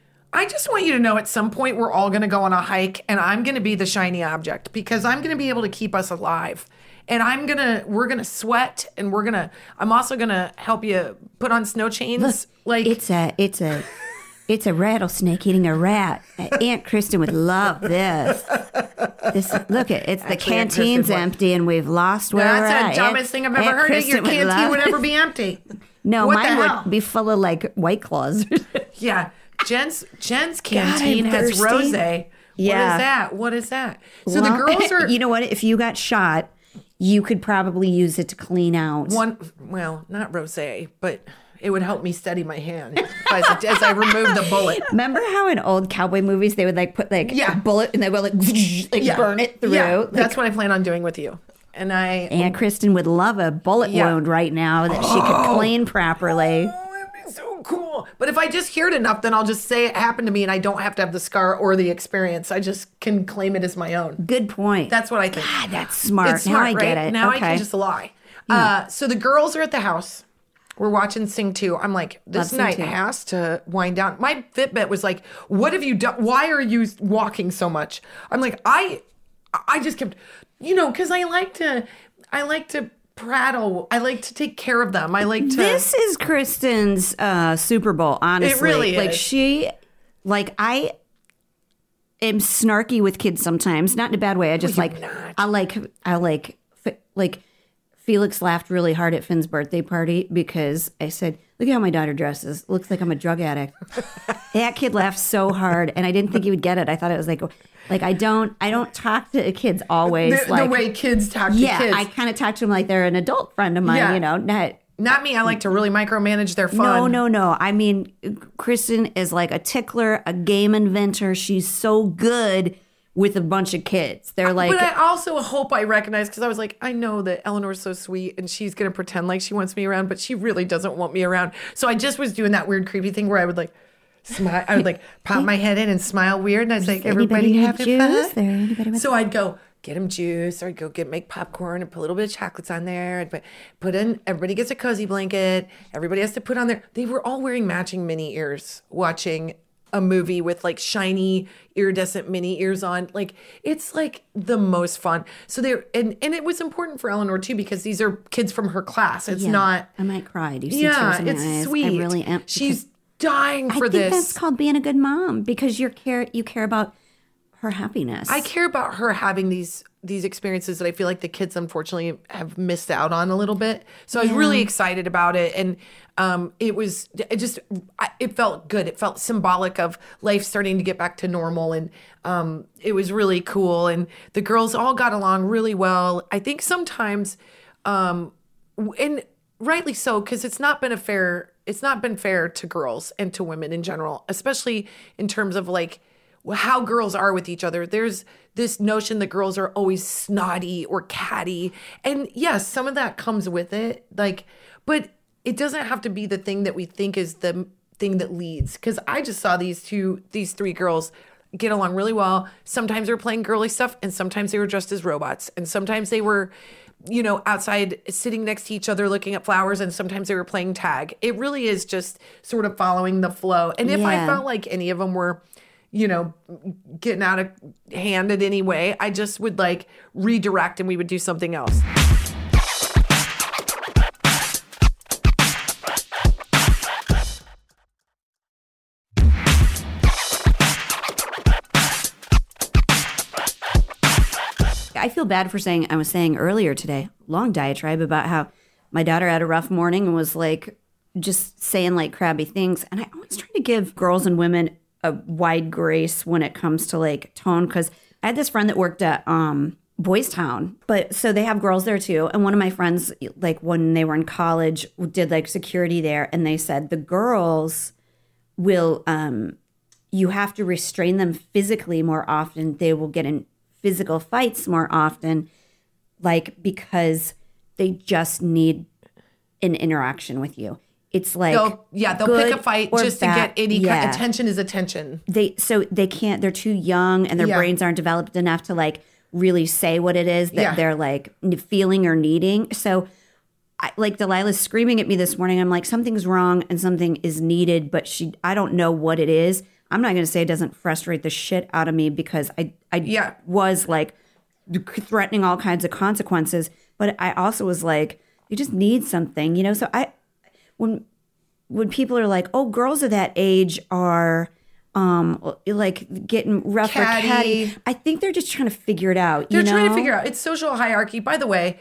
I just want you to know at some point we're all going to go on a hike, and I'm going to be the shiny object because I'm going to be able to keep us alive, and I'm gonna we're gonna sweat, and we're gonna. I'm also gonna help you put on snow chains. like it's a, it's a, it's a rattlesnake eating a rat. Aunt Kristen would love this. This look at it's the Actually, Aunt canteen's Kristen would. empty and we've lost where we're that's at. the dumbest Aunt- thing I've ever Aunt heard. Kristen Your would canteen love- would ever be empty. No, What the mine hell? would be full of like White Claws. Yeah, Jen's Jen's God, canteen I'm has thirsty. rosé. Yeah. What is that? What is that? So Well, the girls are You know what? If you got shot, you could probably use it to clean out. one. Well, not rosé, but it would help me steady my hand as, as I remove the bullet. Remember how in old cowboy movies they would like put like Yeah. a bullet and they would like, like Yeah. burn it through? Yeah, Like, that's what I plan on doing with you. And I. Aunt Kristen would love a bullet Yeah. wound right now that she could clean properly. Oh, it'd be so cool. But if I just hear it enough, then I'll just say it happened to me, and I don't have to have the scar or the experience. I just can claim it as my own. Good point. That's what I think. God, that's smart. It's smart, now I right? get it. Now okay. I can just lie. Uh, so the girls are at the house. We're watching Sing two. I'm like, this Love Sing night two. has to wind down. My Fitbit was like, what have you done? Why are you walking so much? I'm like, I, I just kept, you know, because I like to, I like to prattle. I like to take care of them. I like to. This is Kristen's uh, Super Bowl, honestly. It really Like is. she, like I am snarky with kids sometimes, not in a bad way. I just Well, like, you're not. I like, I like, f- like Felix laughed really hard at Finn's birthday party because I said, look at how my daughter dresses. Looks like I'm a drug addict. That kid laughed so hard and I didn't think he would get it. I thought it was like, like I don't, I don't talk to kids always. the, like, the way kids talk to yeah, kids. I kind of talk to them like they're an adult friend of mine, Yeah. you know, not, Not me. I like to really micromanage their fun. no, no, no. I mean, Kristen is like a tickler, a game inventor. She's so good with a bunch of kids. They're like, But I also hope I recognize, because I was like, I know that Eleanor's so sweet and she's going to pretend like she wants me around, but she really doesn't want me around. So I just was doing that weird, creepy thing where I would like smile. I would like pop my head in and smile weird. And I was like, everybody need having juice? fun? There, anybody with- So I'd go get him juice, or I'd go get make popcorn and put a little bit of chocolates on there. And put, put in, everybody gets a cozy blanket. Everybody has to put on their, they were all wearing matching mini ears watching a movie with like shiny iridescent mini ears on. Like it's like the most fun. So they're, and, and it was important for Eleanor too, because these are kids from her class. It's yeah, not, I might cry. Do you see yeah, tears in my it's eyes? sweet. I really am. She's dying I for think this. that's called being a good mom because you care. You care about her happiness. I care about her having these these experiences that I feel like the kids unfortunately have missed out on a little bit. So I was really excited about it, and um, it was it just I- it felt good. It felt symbolic of life starting to get back to normal, and um, it was really cool. And the girls all got along really well. I think sometimes, um, and rightly so, because it's not been a fair it's not been fair to girls and to women in general, especially in terms of like how girls are with each other. There's this notion that girls are always snotty or catty. And yes, some of that comes with it. Like, but it doesn't have to be the thing that we think is the thing that leads. Cause I just saw these two, these three girls get along really well. Sometimes they were playing girly stuff and sometimes they were dressed as robots. And sometimes they were, you know, outside sitting next to each other looking at flowers, and sometimes they were playing tag. It really is just sort of following the flow. And if I Yeah. felt like any of them were, you know, getting out of hand in any way, I just would like redirect and we would do something else. I feel bad for saying, I was saying earlier today, long diatribe about how my daughter had a rough morning and was like just saying like crabby things. And I always try to give girls and women a wide grace when it comes to like tone. Cause I had this friend that worked at um, Boys Town, but so they have girls there too. And one of my friends, like when they were in college, did like security there. And they said the girls will, um, you have to restrain them physically more often. They will get in physical fights more often, like because they just need an interaction with you. It's like they'll, yeah, they'll pick a fight just bad. to get any yeah. kind. Attention is attention. They so they can't. They're too young, and their Yeah. brains aren't developed enough to like really say what it is that Yeah. they're like feeling or needing. So, I, like Delilah's screaming at me this morning. I'm like, something's wrong and something is needed, but she, I don't know what it is. I'm not going to say it doesn't frustrate the shit out of me because I, I Yeah. was like threatening all kinds of consequences, but I also was like, you just need something, you know? So I, when, when people are like, oh, girls of that age are um, like getting rough Catty. or catty, I think they're just trying to figure it out. They're you know? trying to figure out. It's social hierarchy. By the way,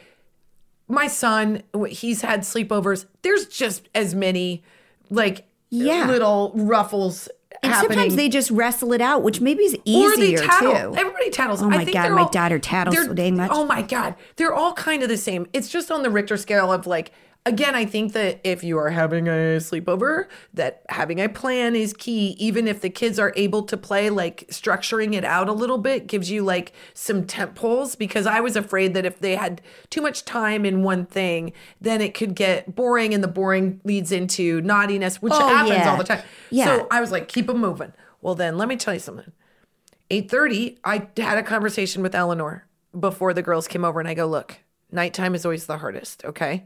my son, he's had sleepovers. There's just as many like Yeah. little ruffles And happening. sometimes they just wrestle it out, which maybe is easier or they tattle. too. Everybody tattles. Oh I my think God, they're my all- daughter tattles they're- so dang much. Oh my God. They're all kind of the same. It's just on the Richter scale of like, again, I think that if you are having a sleepover, that having a plan is key. Even if the kids are able to play, like structuring it out a little bit gives you like some tent poles, because I was afraid that if they had too much time in one thing, then it could get boring, and the boring leads into naughtiness, which Oh, happens yeah. all the time. Yeah. So I was like, keep them moving. Well, then let me tell you something. eight thirty, I had a conversation with Eleanor before the girls came over, and I go, look, nighttime is always the hardest, okay?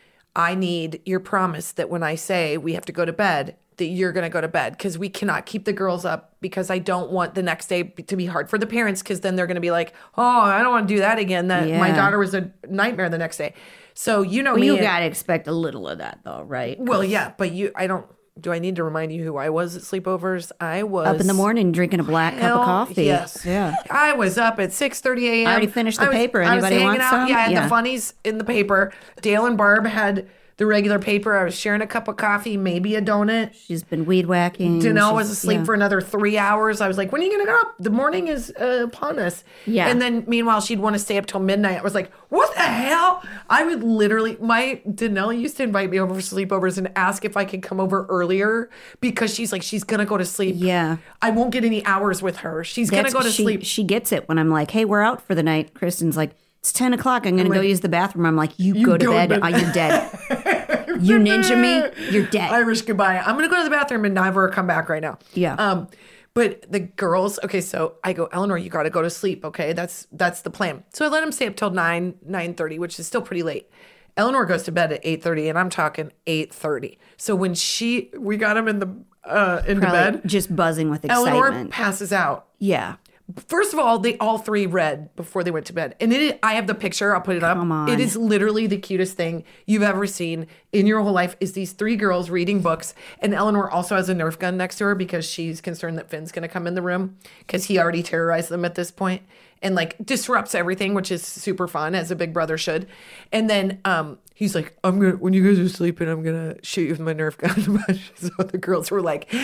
I need your promise that when I say we have to go to bed, that you're going to go to bed, because we cannot keep the girls up, because I don't want the next day to be hard for the parents, because then they're going to be like, oh, I don't want to do that again. That my Yeah. daughter was a nightmare the next day. So you know Well, me. you and- got to expect a little of that though, right? well, yeah, but you, I don't. Do I need to remind you who I was at sleepovers? I was Up in the morning drinking a black cup Hell, of coffee. Yes. Yeah. I was up at six thirty a.m. I already finished the I was- paper. I was Anybody hanging want out. some? Yeah, I had Yeah. the funnies in the paper. Dale and Barb had the regular paper. I was sharing a cup of coffee, maybe a donut. She's been weed whacking. Danelle was She's- asleep yeah. for another three hours. I was like, when are you going to go up? The morning is uh, upon us. Yeah. And then meanwhile, she'd want to stay up till midnight. I was like, what the hell? I would literally, my Danelle used to invite me over for sleepovers and ask if I could come over earlier, because she's like, she's going to go to sleep. Yeah. I won't get any hours with her. She's going to That's- go to she, sleep. She gets it when I'm like, hey, we're out for the night. Kristen's like, it's ten o'clock. I'm going to go like, use the bathroom. I'm like, you, go to go to bed. bed. Oh, you're dead. You ninja me. You're dead. Irish goodbye. I'm going to go to the bathroom and never come back right now. Yeah. Um, but the girls, okay, so I go, Eleanor, you got to go to sleep, okay? That's that's the plan. So I let them stay up till nine, nine thirty, which is still pretty late. Eleanor goes to bed at eight thirty, and I'm talking eight thirty. So when she, we got them in the uh, into Probably bed, just buzzing with excitement. Eleanor passes out. Yeah. First of all, they all three read before they went to bed. And it, I have the picture. I'll put it up. Come on. It is literally the cutest thing you've ever seen in your whole life, is these three girls reading books. And Eleanor also has a Nerf gun next to her, because she's concerned that Finn's going to come in the room, because he already terrorized them at this point and like disrupts everything, which is super fun, as a big brother should. And then um, he's like, I'm going to, when you guys are sleeping, I'm going to shoot you with my Nerf gun. So the girls were like,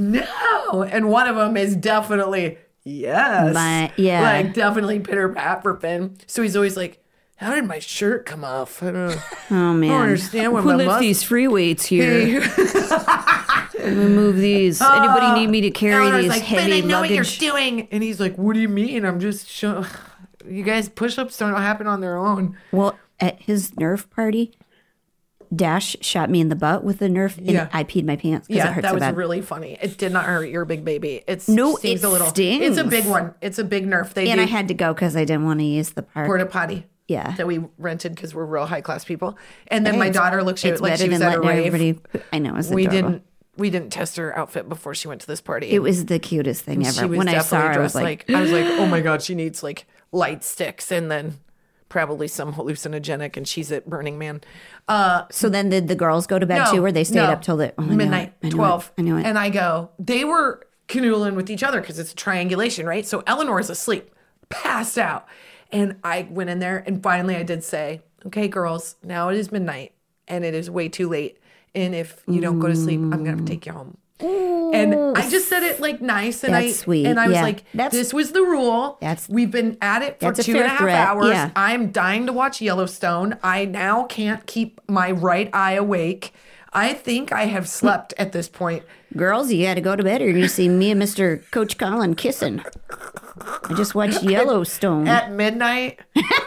no. And one of them is definitely... Yes. My- yeah. Like definitely pitter pat for Finn. So he's always like, how did my shirt come off? I don't, Oh, man. I don't understand what Who my lifts mus- these free weights here? Let me move these. Anybody need me to carry Eleanor's these like, heavy Finn, I know luggage? what you're doing. And he's like, what do you mean? I'm just showing. You guys, push-ups don't happen on their own. Well, at his Nerf party, Dash shot me in the butt with the Nerf, and Yeah. I peed my pants because Yeah, it hurts that so was bad. really funny. It did not hurt your big baby. It's No, stings it a little. stings. It's a big one. It's a big Nerf. They and do I had to go because I didn't want to use the park. porta potty. Yeah. That we rented because we're real high class people. And then Hey, my it's- daughter looks at it's it like better she was than at a letting rave. everybody. I know, it's we adorable. didn't we didn't test her outfit before she went to this party. It was the cutest thing She ever. was When I saw definitely her, I was dressed like, like, I was like, oh my God, she needs like light sticks and then probably some hallucinogenic, and she's at Burning Man. Uh, so then did the girls go to bed too, or they stayed no. up till the oh, I know it. midnight, I know it. twelve. I knew it. And I go, they were canoodling with each other because it's a triangulation, right? So Eleanor's asleep, passed out. And I went in there, and finally I did say, okay, girls, now it is midnight. and it is way too late. And if you don't go to sleep, I'm gonna have to take you home. And I just said it like nice, and That's I sweet. and I was Yeah. like, That's- "This was the rule. That's- We've been at it for that's a two and a fair half threat. hours. Yeah. I'm dying to watch Yellowstone. I now can't keep my right eye awake. I think I have slept at this point. Girls, you got to go to bed, or you see me and Mister Coach Colin kissing. I just watched Yellowstone. At midnight,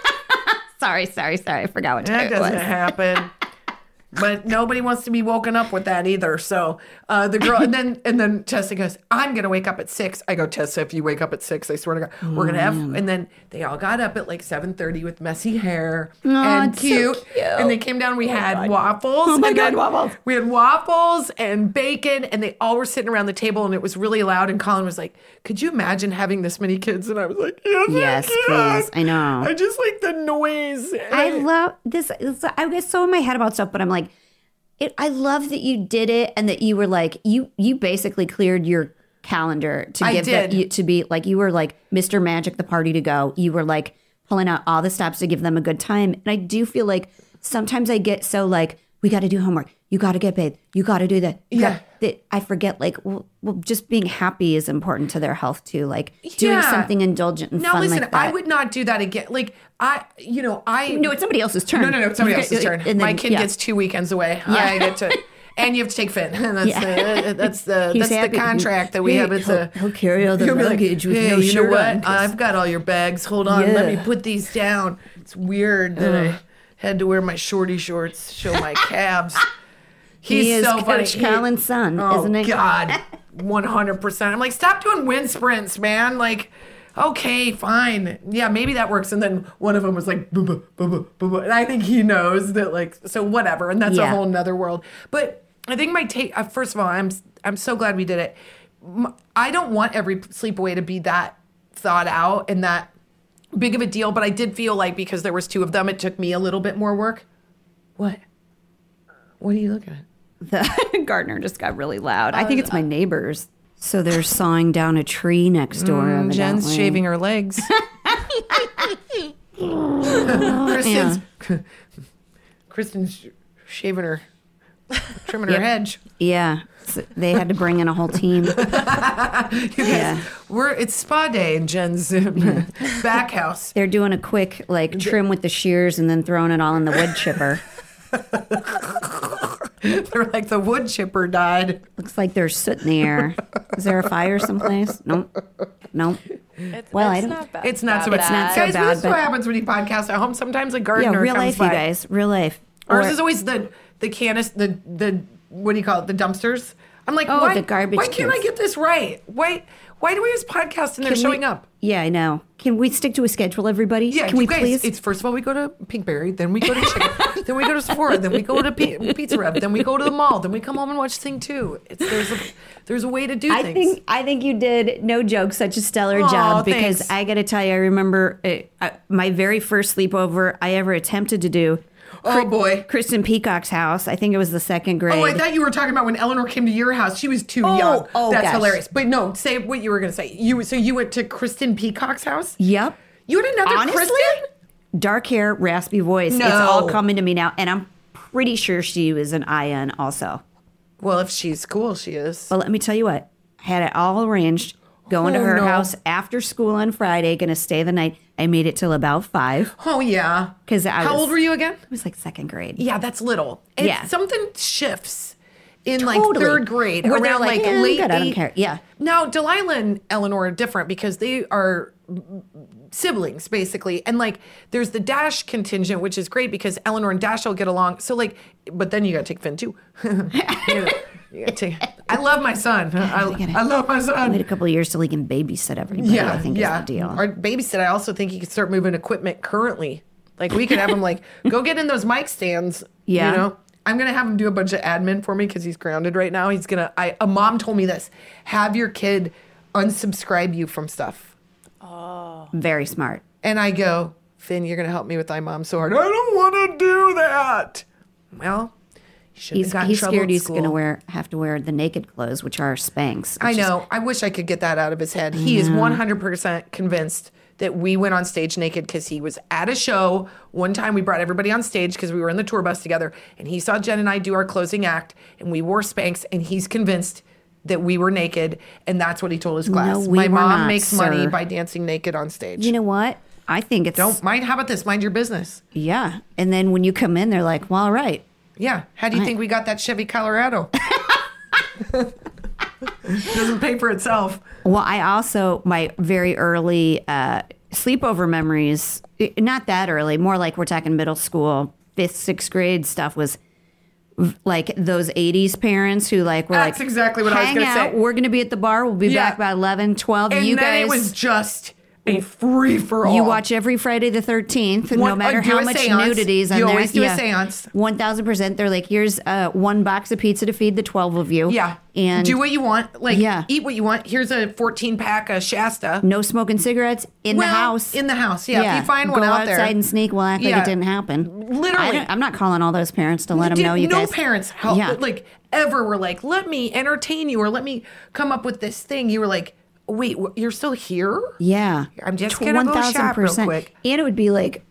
sorry, sorry, sorry. I forgot what time that it doesn't was. happen." But nobody wants to be woken up with that either. So uh, the girl, and then and then Tessa goes, "I'm gonna wake up at six." I go, "Tessa, if you wake up at six, I swear to God, we're gonna have." And then they all got up at like seven thirty with messy hair and it's so cute. cute. And they came down. We had waffles. Oh my God, waffles. We had waffles and bacon, and they all were sitting around the table, and it was really loud. And Colin was like, "Could you imagine having this many kids?" And I was like, "Yes, Yes, I can." please. I know. I just like the noise. And I love this. it's- I get so in my head about stuff, but I'm like, it, I love that you did it, and that you were like, you you basically cleared your calendar to I give that did. you, to be like, you were like Mister Magic, the party to go. You were like pulling out all the stops to give them a good time. And I do feel like sometimes I get so like, we got to do homework. You got to get paid. You got to do that. You Yeah. got- that I forget, like, well, well, just being happy is important to their health too. Like doing Yeah. something indulgent and Now fun listen, like that. I would not do that again. Like I, you know, I No, it's somebody else's turn. No, no, no, it's somebody else's turn. And My then- kid yeah. gets two weekends away. I get to, and you have to take Finn. And that's Yeah. the that's the He's that's happy. the contract that we Hey, have. It's he'll- a he'll carry all the he'll be like, luggage with hey, no you know shirt what? on, 'cause- I've got all your bags. Hold on, let me Yeah. put these down. It's weird that I had to wear my shorty shorts, show my calves. He's He is so funny. Coach Colin's son, oh, isn't he? God, one hundred percent. I'm like, stop doing wind sprints, man. Like, okay, fine. Yeah, maybe that works. And then one of them was like, boo, boo, boo, boo, boo, boo. And I think he knows that, like, so whatever. And that's a Yeah. whole nother world. But I think my take, uh, first of all, I'm I'm so glad we did it. M- I don't want every sleepaway to be that thought out and that big of a deal. But I did feel like because there was two of them, it took me a little bit more work. What? What are you looking at? The gardener just got really loud. I think it's my neighbors. So they're sawing down a tree next door. Jen's evidently. shaving her legs. Kristen's, Kristen's sh- shaving her, trimming her hedge. Yeah. So they had to bring in a whole team. You guys, Yeah. we're it's spa day in Jen's back house. They're doing a quick like trim with the shears and then throwing it all in the wood chipper. They're like the wood chipper died. Looks like there's soot in the air. Is there a fire someplace? Nope. Nope. It's, Well, I it's don't- not bad. It's not so that bad. It's not so Guys, bad, this is what but- happens when you podcast at home. Sometimes a Yeah, gardener real comes life, by. you guys. Real life. Ours Or- is always the the canis the the what do you call it? The dumpsters. I'm like, Oh, why, the garbage why can't I cans. get this right? Why why do we just podcast and they're Can we- showing up? Yeah, I know. Can we stick to a schedule, everybody? Yeah, Can you we guys, please? it's first of all we go to Pinkberry, then we go to Chicken, then we go to Sephora, then we go to P- Pizza Rev, then we go to the mall, then we come home and watch Thing Two. It's there's a there's a way to do I things. think I think you did, no joke, such a stellar Aw, job, because thanks. I got to tell you, I remember uh, uh, my very first sleepover I ever attempted to do. Oh, boy. Kristen Peacock's house. I think it was the second grade. Oh, I thought you were talking about when Eleanor came to your house. She was too Oh, young. oh, That's gosh. hilarious. But no, say what you were going to say. You so you went to Kristen Peacock's house? Yep. You had another Honestly, Kristen? dark hair, raspy voice. It's No. all coming to me now, and I'm pretty sure she was an I N also. Well, if she's cool, she is. But let me tell you what, I had it all arranged. Going Oh, to her no. house after school on Friday, going to stay the night. I made it till about five. Oh yeah. 'Cause I How was- old were you again? It was like second grade. Yeah, that's little. It's, Yeah. something shifts in like Totally. third grade Where they're around like, like, "Eh, I'm late. good, I don't eight- care." Yeah. Now Delilah and Eleanor are different because they are siblings basically, and like there's the Dash contingent, which is great because Eleanor and Dash will get along. So like, but then you got to take Finn too. you know, you gotta take, I love my son. I, I love my son. Wait a couple of years till he can babysit everybody, Yeah, I think yeah. is the deal. Our babysit, I also think he could start moving equipment currently. Like we could have him like go get in those mic stands. Yeah. You know, I'm gonna have him do a bunch of admin for me because he's grounded right now. He's gonna. I a mom told me this. Have your kid unsubscribe you from stuff. Very smart. And I go, Finn, you're gonna help me with thy mom so hard. I don't want to do that. Well, you should He's, have gotten he's trouble scared at he's school. going to wear have to wear the naked clothes, which are Spanx. I which is- know. I wish I could get that out of his head. He is one hundred percent convinced that we went on stage naked because he was at a show. One time we brought everybody on stage because we were in the tour bus together, and he saw Jen and I do our closing act, and we wore Spanx, and he's convinced that we were naked, and that's what he told his class. No, we My were mom not, makes sir. money by dancing naked on stage. You know what? I think it's Don't mind. How about this? Mind your business. Yeah, and then when you come in, they're like, "Well, all right." Yeah. How do you I- think we got that Chevy Colorado? Doesn't pay for itself. Well, I also my very early uh, sleepover memories. i- Not that early, more like we're talking middle school, fifth, sixth grade stuff was. v- Like those eighties parents who like were That's like, exactly what I was hang gonna out, say. we're gonna be at the bar. We'll be Yeah. back by eleven, twelve. And you then guys, it was just a free for all. you watch every Friday the thirteenth, no One- matter uh, do how a much seance. nudity is on You there. always do a seance. One thousand percent. They're like, here's uh, one box of pizza to feed the twelve of you. Yeah. and do what you want. Like, Yeah. eat what you want. Here's a fourteen pack of Shasta. no smoking cigarettes in Well, the house. In the house. Yeah. If you find Go one out outside there. and sneak. We'll act like Yeah. it didn't happen. Literally. I don't- I'm not calling all those parents to let them Did- know you no guys. parents help, Yeah. like ever were like, let me entertain you or let me come up with this thing. You were like, wait, wh- you're still here? Yeah. I'm just gonna go shop real quick. And it would be like,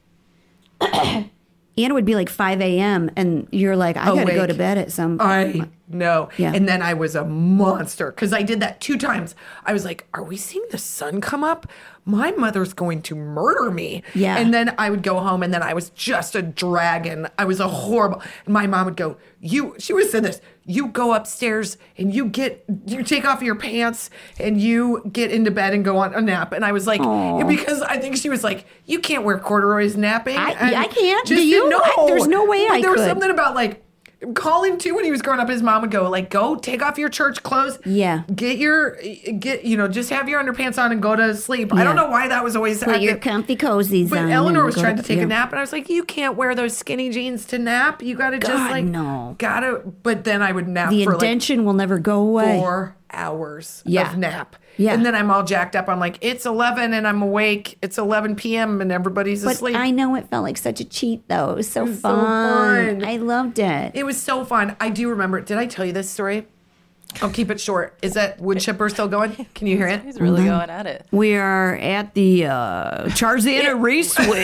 and it would be like five a.m. and you're like, I gotta go Awake. to bed at some. I know. Yeah. And then I was a monster because I did that two times. I was like, are we seeing the sun come up? My mother's going to murder me. Yeah. And then I would go home and then I was just a dragon. I was a horrible. And my mom would go, you, she would say this, you go upstairs and you get, you take off your pants and you get into bed and go on a nap. And I was like, because I think she was like, you can't wear corduroys napping. I- And I can't. Just, Do you? No. I- there's no way But I there was could. something about like, calling too when he was growing up, his mom would go like, go take off your church clothes. Yeah. Get your, get, you know, just have your underpants on and go to sleep. I don't Yeah. know why that was always. Put at your the- comfy cozies But on. Eleanor and was go trying to take yeah. a nap, and I was like, you can't wear those skinny jeans to nap. You got to just God, like, no. gotta, but then I would nap The for like indention will never go away. four hours Yeah. of nap. Yeah. And then I'm all jacked up. I'm like, it's eleven and I'm awake. It's eleven p.m. and everybody's But asleep. I know it felt like such a cheat, though. It was so, was so fun. fun. I loved it. It was so fun. I do remember. Did I tell you this story? I'll keep it short. Is that wood chipper still going? Can you hear it? He's really going at it. We are at the uh, Charzana Raceway.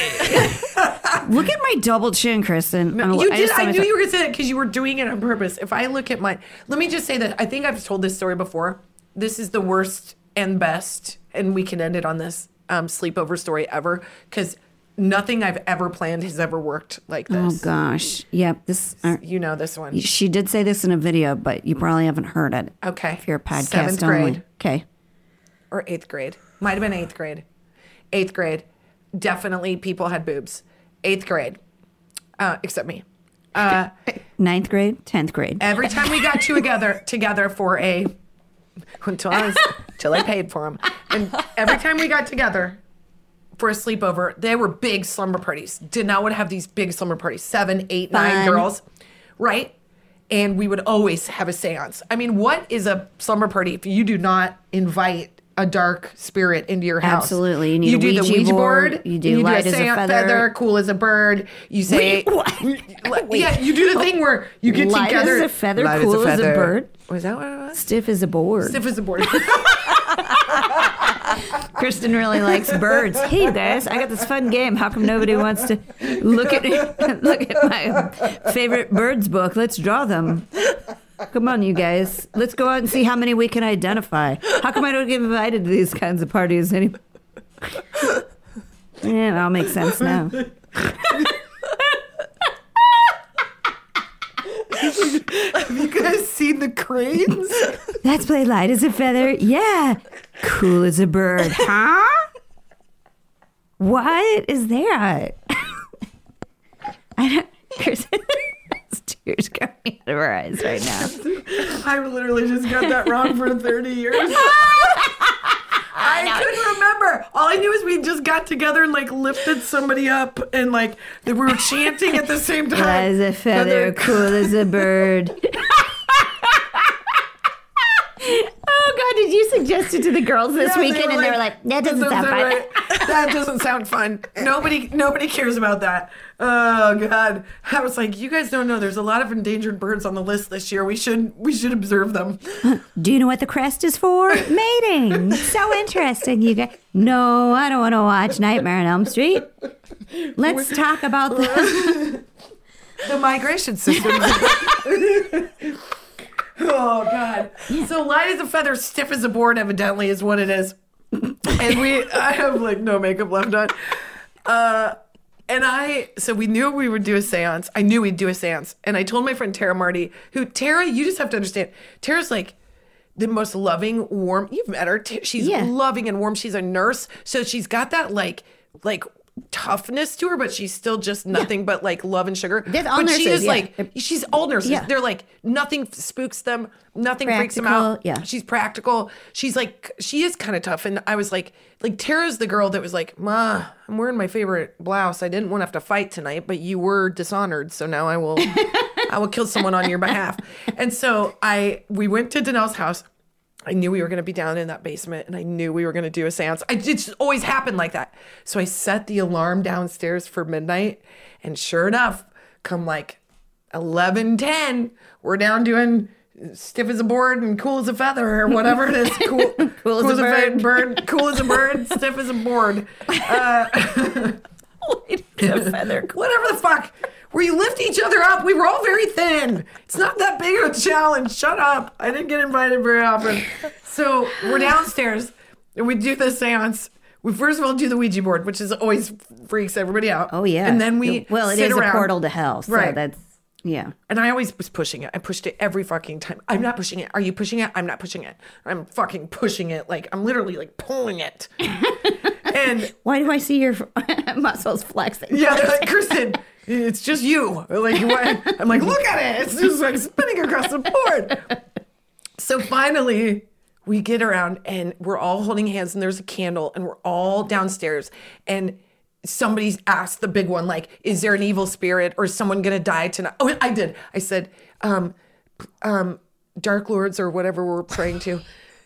Look at my double chin, Kristen. I'm- You did. just I saw knew my- you were going to say that because you were doing it on purpose. If I look at my, let me just say that I think I've told this story before. This is the worst and best, and we can end it on this um, sleepover story ever because nothing I've ever planned has ever worked like Oh this. gosh. Yep. This. Uh, You know this one. she did say this in a video, but you probably haven't heard it. Okay. If you're a podcast Seventh only. grade. Okay. Or eighth grade. Might have been eighth grade. Eighth grade. Definitely people had boobs. Eighth grade. Uh, except me. Uh, Ninth grade, tenth grade. every time we got together together for a until I was until I paid for them, and every time we got together for a sleepover, they were big slumber parties. Did would have these big slumber parties, seven, eight, nine Fun. girls, right? And we would always have a seance. I mean, what is a slumber party if you do not invite a dark spirit into your house? Absolutely. You need you a do the Ouija Ouija board. board. You do light as a seance feather. cool as a bird. You say, Wait, what? yeah, you do the thing where you get Light as together. a feather, Light cool as a bird. Was that what it was? Stiff as a board. Stiff as a board. Kristen really likes birds. Hey, you guys, I got this fun game. How come nobody wants to look at look at my favorite birds book? Let's draw them. Come on, you guys. Let's go out and see how many we can identify. How come I don't get invited to these kinds of parties anymore? Yeah, it all makes sense now. Have you guys seen the cranes? Let's play light as a feather. Yeah. Cool as a bird. Huh? What is that? I don't. There's tears coming out of her eyes right now. I literally just got that wrong for thirty years. I couldn't remember. All I knew is we just got together and like lifted somebody up and like that we were chanting at the same time. Light as a feather, cool as a bird. Oh God! Did you suggest it to the girls this Yeah, they weekend, were and they were like, like, "That doesn't "That sound doesn't right." right." That doesn't sound fun. Nobody nobody cares about that. Oh God. I was like, you guys don't know there's a lot of endangered birds on the list this year. We should we should observe them. Do you know what the crest is for? Mating. So interesting, you guys. No, I don't want to watch Nightmare on Elm Street. Let's talk about the the migration system. Oh God. Yeah. So light as a feather, stiff as a board, evidently is what it is. And we, I have like no makeup left on. Uh, and I, so we knew we would do a seance. I knew we'd do a seance. And I told my friend Tara Marty, who, Tara, you just have to understand, Tara's like the most loving, warm, you've met her. She's yeah. loving and warm. She's a nurse. So she's got that like, like, toughness to her, but she's still just nothing yeah. but like love and sugar. That's all but nurses, she is yeah. like, she's all nurses. Yeah. They're like, nothing spooks them. Nothing Practical, freaks them out. yeah. She's practical. She's like, she is kind of tough. And I was like, like Tara's the girl that was like, Ma, I'm wearing my favorite blouse. I didn't want to have to fight tonight, but you were dishonored. So now I will, I will kill someone on your behalf. And so I, we went to Danelle's house. I knew we were going to be down in that basement, and I knew we were going to do a seance. I, it just always happened like that. So I set the alarm downstairs for midnight, and sure enough, come like eleven ten, we're down doing stiff as a board and cool as a feather, or whatever it is. Cool, cool, cool as, as a bird. bird. Cool as a bird, stiff as a board. Uh, feather. Whatever the fuck. Where you lift each other up. We were all very thin. It's not that big of a challenge. Shut up. I didn't get invited very often. So we're downstairs and we do the seance. We first of all do the Ouija board, which is always freaks everybody out. Oh, yeah. And then we Well, it sit is around. a portal to hell. So Right. that's, yeah. And I always was pushing it. I pushed it every fucking time. I'm not pushing it. Are you pushing it? I'm not pushing it. I'm fucking pushing it. Like, I'm literally like pulling it. And why do I see your muscles flexing? yeah, they're like, Kristen, it's just you. Like, what? I'm like, look at it. It's just like spinning across the board. So finally, we get around and we're all holding hands and there's a candle and we're all downstairs. And somebody's asked the big one, like, is there an evil spirit or is someone going to die tonight? Oh, I did. I said, um, um, Dark Lords or whatever we're praying to,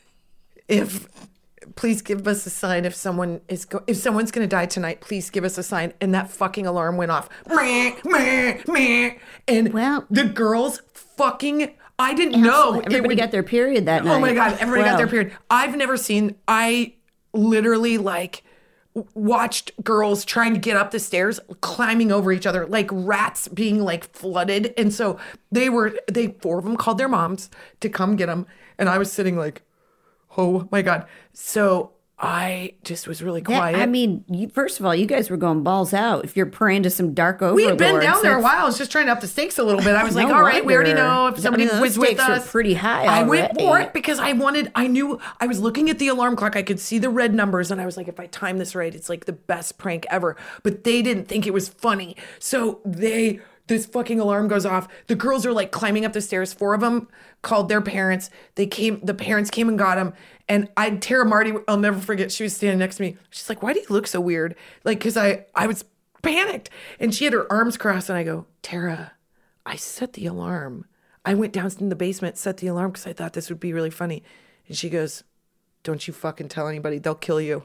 if... please give us a sign if someone is go- if someone's going to die tonight. Please give us a sign. And that fucking alarm went off. Meh, meh, meh. And well, the girls fucking, I didn't know. Everybody got their period that night. Oh my God, everybody well. got their period. I've never seen, I literally like watched girls trying to get up the stairs, climbing over each other, like rats being like flooded. And so they were, they, four of them called their moms to come get them. And I was sitting like, oh my God. So I just was really quiet. That, I mean, you, first of all, you guys were going balls out. If you're praying to some dark overlords. We'd been down there a while. I was just trying to up the stakes a little bit. I was like, no all right, we already wonder. know if somebody I mean, was those with stakes us. Were pretty high I already. went for it because I wanted, I knew, I was looking at the alarm clock. I could see the red numbers and I was like, if I time this right, it's like the best prank ever. But they didn't think it was funny. So they... this fucking alarm goes off. The girls are like climbing up the stairs. Four of them called their parents. They came, the parents came and got them. And I, Tara Marty, I'll never forget, she was standing next to me. She's like, why do you look so weird? Like, cause I, I was panicked. And she had her arms crossed and I go, Tara, I set the alarm. I went down in the basement, set the alarm because I thought this would be really funny. And she goes, don't you fucking tell anybody, they'll kill you.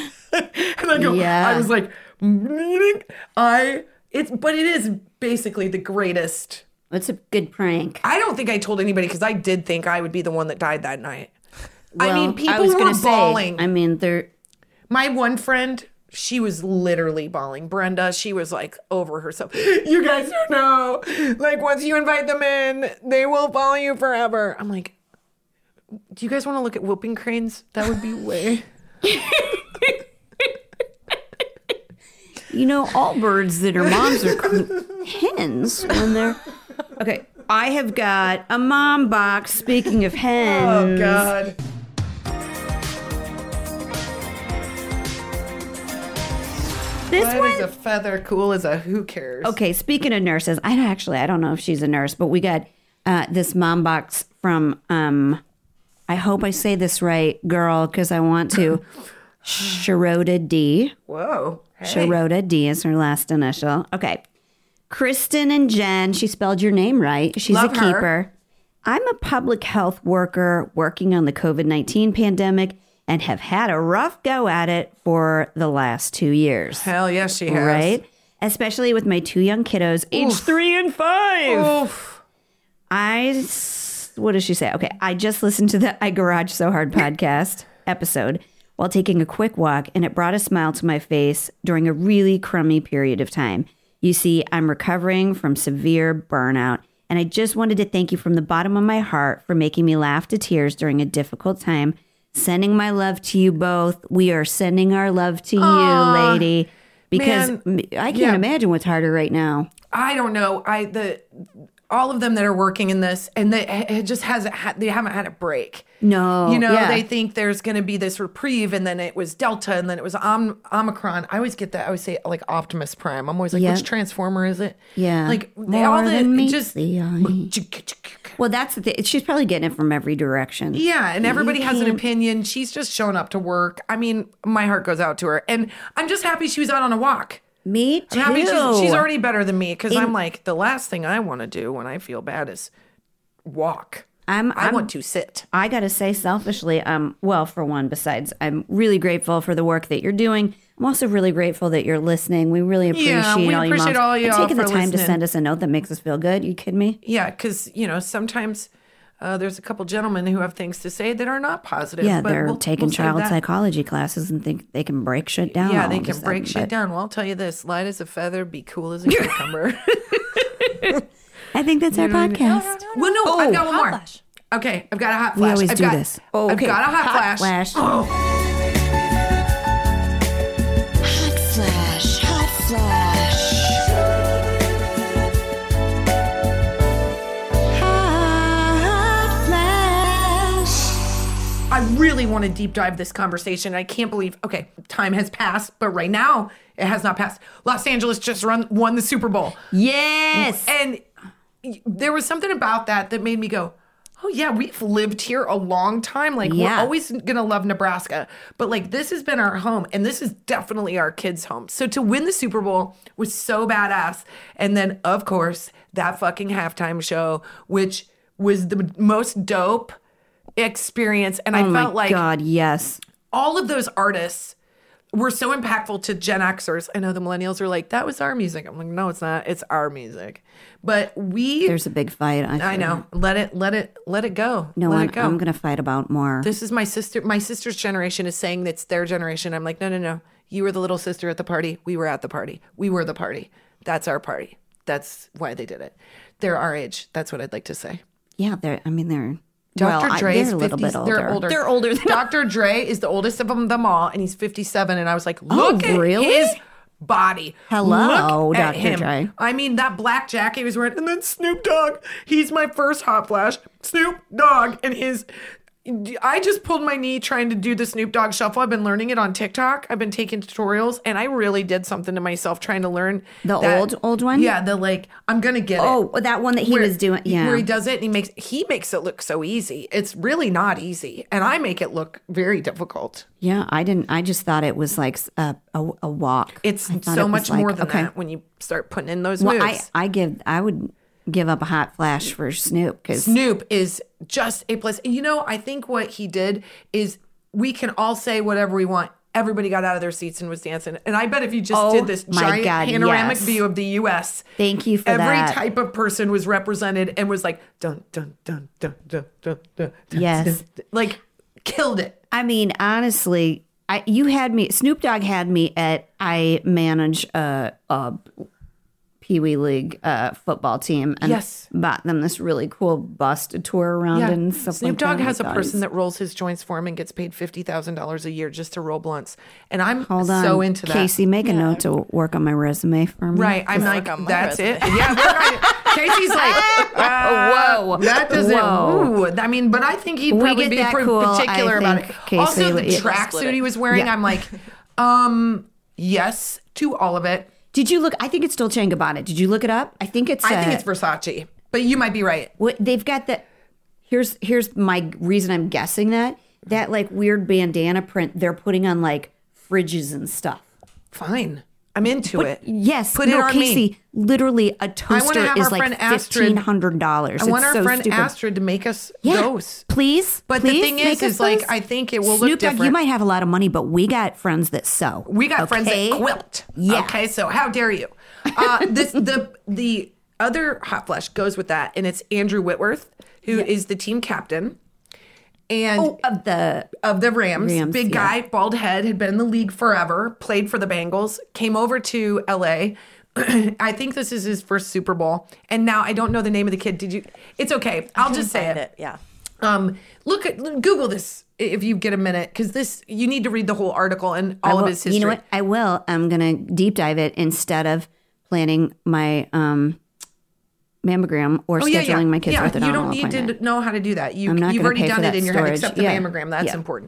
And I go, yeah. I was like, meaning I, it's, but it is basically the greatest. It's a good prank. I don't think I told anybody because I did think I would be the one that died that night. Well, I mean, people I was were gonna bawling. Say, I mean, they're... My one friend, she was literally bawling. Brenda, she was like over herself. You guys don't know. Like, once you invite them in, they will follow you forever. I'm like, do you guys want to look at whooping cranes? That would be way... You know, all birds that are moms are hens when they're... Okay, I have got a mom box, speaking of hens. Oh, God. This What one... is a feather cool as a who cares? Okay, speaking of nurses, I don't actually, I don't know if she's a nurse, but we got uh, this mom box from, um, I hope I say this right, girl, because I want to... Sharota D. Whoa. Hey. Sharota D is her last initial. Okay. Kristen and Jen, she spelled your name right. She's Love a keeper. Her. I'm a public health worker working on the covid nineteen pandemic and have had a rough go at it for the last two years. Hell yes, she has. Right? Especially with my two young kiddos, age three and five. Oof. I, what does she say? Okay, I just listened to the I Garage So Hard podcast episode while taking a quick walk, and it brought a smile to my face during a really crummy period of time. You see, I'm recovering from severe burnout, and I just wanted to thank you from the bottom of my heart for making me laugh to tears during a difficult time. Sending my love to you both. We are sending our love to Aww, you, lady, because man, I can't yeah. imagine what's harder right now. I don't know. I the all of them that are working in this, and they it just hasn't had, they haven't had a break. No, You know, yeah. they think there's going to be this reprieve, and then it was Delta, and then it was Om- Omicron. I always get that. I always say like Optimus Prime. I'm always like, Yeah. which Transformer is it? Yeah. Like they More all than the meets just. the eye. Well, that's the thing. She's probably getting it from every direction. Yeah, and everybody You has an can't- opinion. She's just showing up to work. I mean, my heart goes out to her, and I'm just happy she was out on a walk. Me too. I'm happy she's, she's already better than me because In- I'm like, the last thing I want to do when I feel bad is walk. I'm, I I'm- want to sit. I gotta say, selfishly, um, well, for one, besides, I'm really grateful for the work that you're doing. I'm also really grateful that you're listening. We really appreciate Yeah, we all you appreciate moms all and y'all taking the for time to listening. send us a note that makes us feel good. You kidding me? Yeah, because, you know, sometimes uh, there's a couple gentlemen who have things to say that are not positive. Yeah, but they're we'll- taking we'll save child that. psychology classes and think they can break shit down. Yeah, all they of a can break sudden, shit but down. Well, I'll tell you this: light as a feather, be cool as a cucumber. I think that's our podcast. Well, no, I've got one more. flash. Okay, I've got a hot We flash. always I've do got, this. Oh, I've okay. got a hot, Hot flash. flash. Oh, Hot flash, hot flash. Hot flash. I really want to deep dive this conversation. I can't believe. Okay, time has passed, but right now it has not passed. Los Angeles just run won the Super Bowl. Yes. And there was something about that that made me go, oh, yeah, we've lived here a long time. Like, Yeah. we're always going to love Nebraska. But, like, this has been our home, and this is definitely our kids' home. So to win the Super Bowl was so badass. And then, of course, that fucking halftime show, which was the most dope experience. And I Oh felt my like God, yes. all of those artists were so impactful to Gen Xers. I know the millennials are like, that was our music. I'm like, no, it's not. It's our music. But we, There's a big fight. I, I feel. know, let it, let it, let it go. No, let I'm, it go. I'm going to fight about more. This is my sister. My sister's generation is saying it's their generation. I'm like, no, no, no. You were the little sister at the party. We were at the party. We were the party. That's our party. That's why they did it. They're our age. That's what I'd like to say. Yeah, they're, I mean, they're, Doctor well, I- Dre they're is a little fifties. bit older. They're older. They're older than Doctor Dre is the oldest of them, them all, and he's fifty-seven. And I was like, Oh, look at really? his body. Hello, Look at Doctor him. Dre. I mean, that black jacket he was wearing, and then Snoop Dogg. He's my first hot flash. Snoop Dogg and his. I just pulled my knee trying to do the Snoop Dogg shuffle. I've been learning it on TikTok. I've been taking tutorials, and I really did something to myself trying to learn The that- old- old one? Yeah, the like I'm gonna get it. Oh, that one that he Where- was doing. Yeah. where he does it and he makes he makes it look so easy. It's really not easy, and I make it look very difficult. Yeah, I didn't. I just thought it was like a a, a walk. It's I thought so it was much like- more than okay. that when you start putting in those Well, moves. I I give I would give up a hot flash for Snoop because Snoop is just a plus. And you know, I think what he did is we can all say whatever we want. Everybody got out of their seats and was dancing. And I bet if you just Oh, did this my giant God, panoramic yes. view of the U S, Thank you for every that. type of person was represented and was like dun dun dun dun dun dun dun. dun, Yes. dun, dun, like killed it. I mean, honestly, I you had me. Snoop Dogg had me at. I manage a, a Pee Wee League uh, football team, and Yes. bought them this really cool bus to tour around Yeah. and stuff Snoop like Dogg that. has a I thought person he's- that rolls his joints for him and gets paid fifty thousand dollars a year just to roll blunts. And I'm Hold on, so into that. Casey, make a note to work on my resume for me. Right. I'm Work like, on my that's resume. it. Yeah. Work on it. Casey's like, uh, Whoa. That doesn't, Whoa. ooh. I mean, but I think he'd We probably get be that pretty cool, particular I about it. think, Casey, Also, the yeah. tracksuit he was wearing, Yeah. I'm like, um, yes to all of it. Did you look? I think it's Dolce and Gabbana. Did you look it up? I think it's. I think uh, it's Versace, but you might be right. What they've got the here's here's my reason I'm guessing that that like weird bandana print they're putting on like fridges and stuff. Fine. I'm into But it. yes, Put no, it on Casey, me. literally a toaster have is our friend like Astrid- fifteen hundred dollars. I want our so friend stupid. Astrid to make us Yeah, those. please. But please the thing make is, us is like those. I think it will Snoop look Dogg, different. you might have a lot of money, but we got friends that sew. We got friends okay? that quilt. Yeah. Okay, so how dare you? Uh, this the the other hot flash goes with that, and it's Andrew Whitworth, who is the team captain. And Oh, of the of the Rams, Rams, big yeah. guy, bald head, had been in the league forever, played for the Bengals, came over to L A. I think this is his first Super Bowl. And now I don't know the name of the kid. Did you? It's okay. I'll just say Find it. Yeah. Um, look at Google this if you get a minute, because this you need to read the whole article and all I will- of his history. You know what? I will. I'm gonna deep dive it instead of planning my um, mammogram or Oh, scheduling yeah, yeah. my kids' yeah, orthodontal you don't need appointment. to know how to do that. You, I'm not you've gonna already pay done for it that in your head, storage. except the Yeah. mammogram. That's Yeah. important.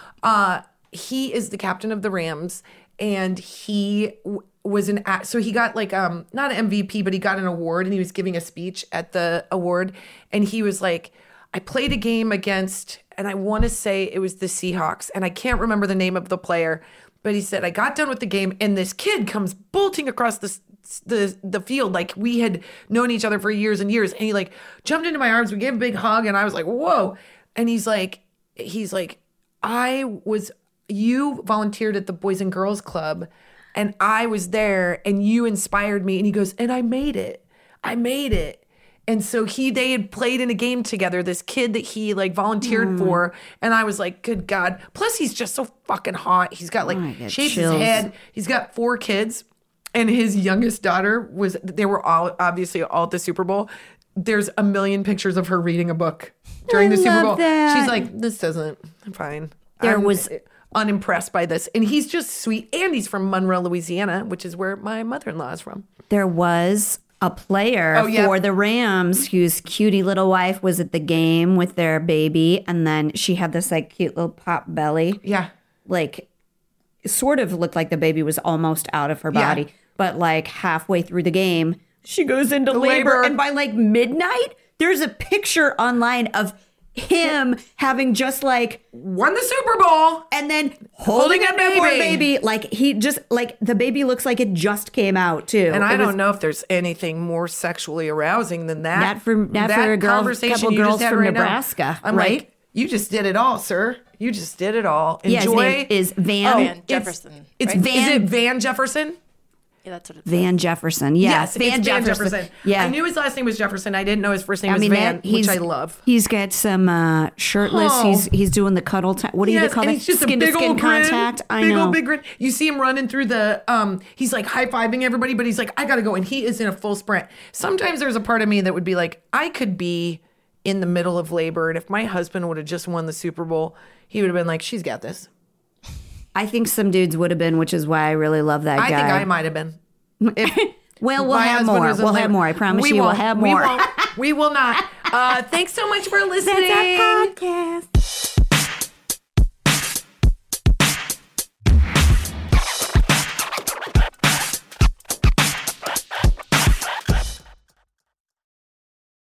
Uh, he is the captain of the Rams, and he w- was an act. So he got like um not an M V P, but he got an award, and he was giving a speech at the award, and he was like, "I played a game against," and I want to say it was the Seahawks, and I can't remember the name of the player, but he said, "I got done with the game, and this kid comes bolting across the." the the field like we had known each other for years and years, and he like jumped into my arms, we gave a big hug, and I was like, whoa. And he's like he's like I was you volunteered at the Boys and Girls Club, and I was there, and you inspired me. And he goes, and I made it I made it and so he they had played in a game together, this kid that he like volunteered Mm. for, and I was like, good God. Plus he's just so fucking hot. He's got like Oh, I get shaves chills. his head. He's got four kids. And his youngest daughter was, they were all obviously all at the Super Bowl. There's a million pictures of her reading a book during I the Super love Bowl. that. She's like, this doesn't, I'm fine. There I'm was- unimpressed by this. And he's just sweet. And he's from Monroe, Louisiana, which is where my mother-in-law is from. There was a player Oh, yeah. for the Rams whose cutie little wife was at the game with their baby, and then she had this like cute little pop belly. Yeah. Like, sort of looked like the baby was almost out of her Yeah. body, but like halfway through the game, she goes into labor, labor. and by like midnight, there's a picture online of him having just like, Won the Super Bowl. and then holding, Holding a a newborn baby. baby. Like he just like the baby looks like it just came out too. And I It don't was- know if there's anything more sexually arousing than that. Not for- not that for a girl- conversation couple you just girls had from right now. Nebraska, I'm right? like, you just did it all, sir. You just did it all. Yeah, his Enjoy. name is Van- Oh, Van it's- Jefferson, It's, right? Van. Is Van- it Van Jefferson? Yeah, that's what it's Van Jefferson. Yeah, Yes, Van, it's Van Jefferson. Jefferson. Yeah. I knew his last name was Jefferson. I didn't know his first name I was mean, Van, that, he's, which I love. He's got some uh, shirtless. Oh. He's he's doing the cuddle. T- what do you Yes, call and that? he's just Skin a big to skin old grin, contact. I big know. old big grin. You see him running through the. Um, he's like high fiving everybody, but he's like, I gotta go, and he is in a full sprint. Sometimes there's a part of me that would be like, I could be in the middle of labor, and if my husband would have just won the Super Bowl, he would have been like, she's got this. I think some dudes would have been, which is why I really love that I guy. think I might have been. If Well, we'll my have husband more. was in We'll labor. have more. I promise We you, we'll won't. have We more. won't. We will not. Uh, thanks so much for listening. That's our podcast.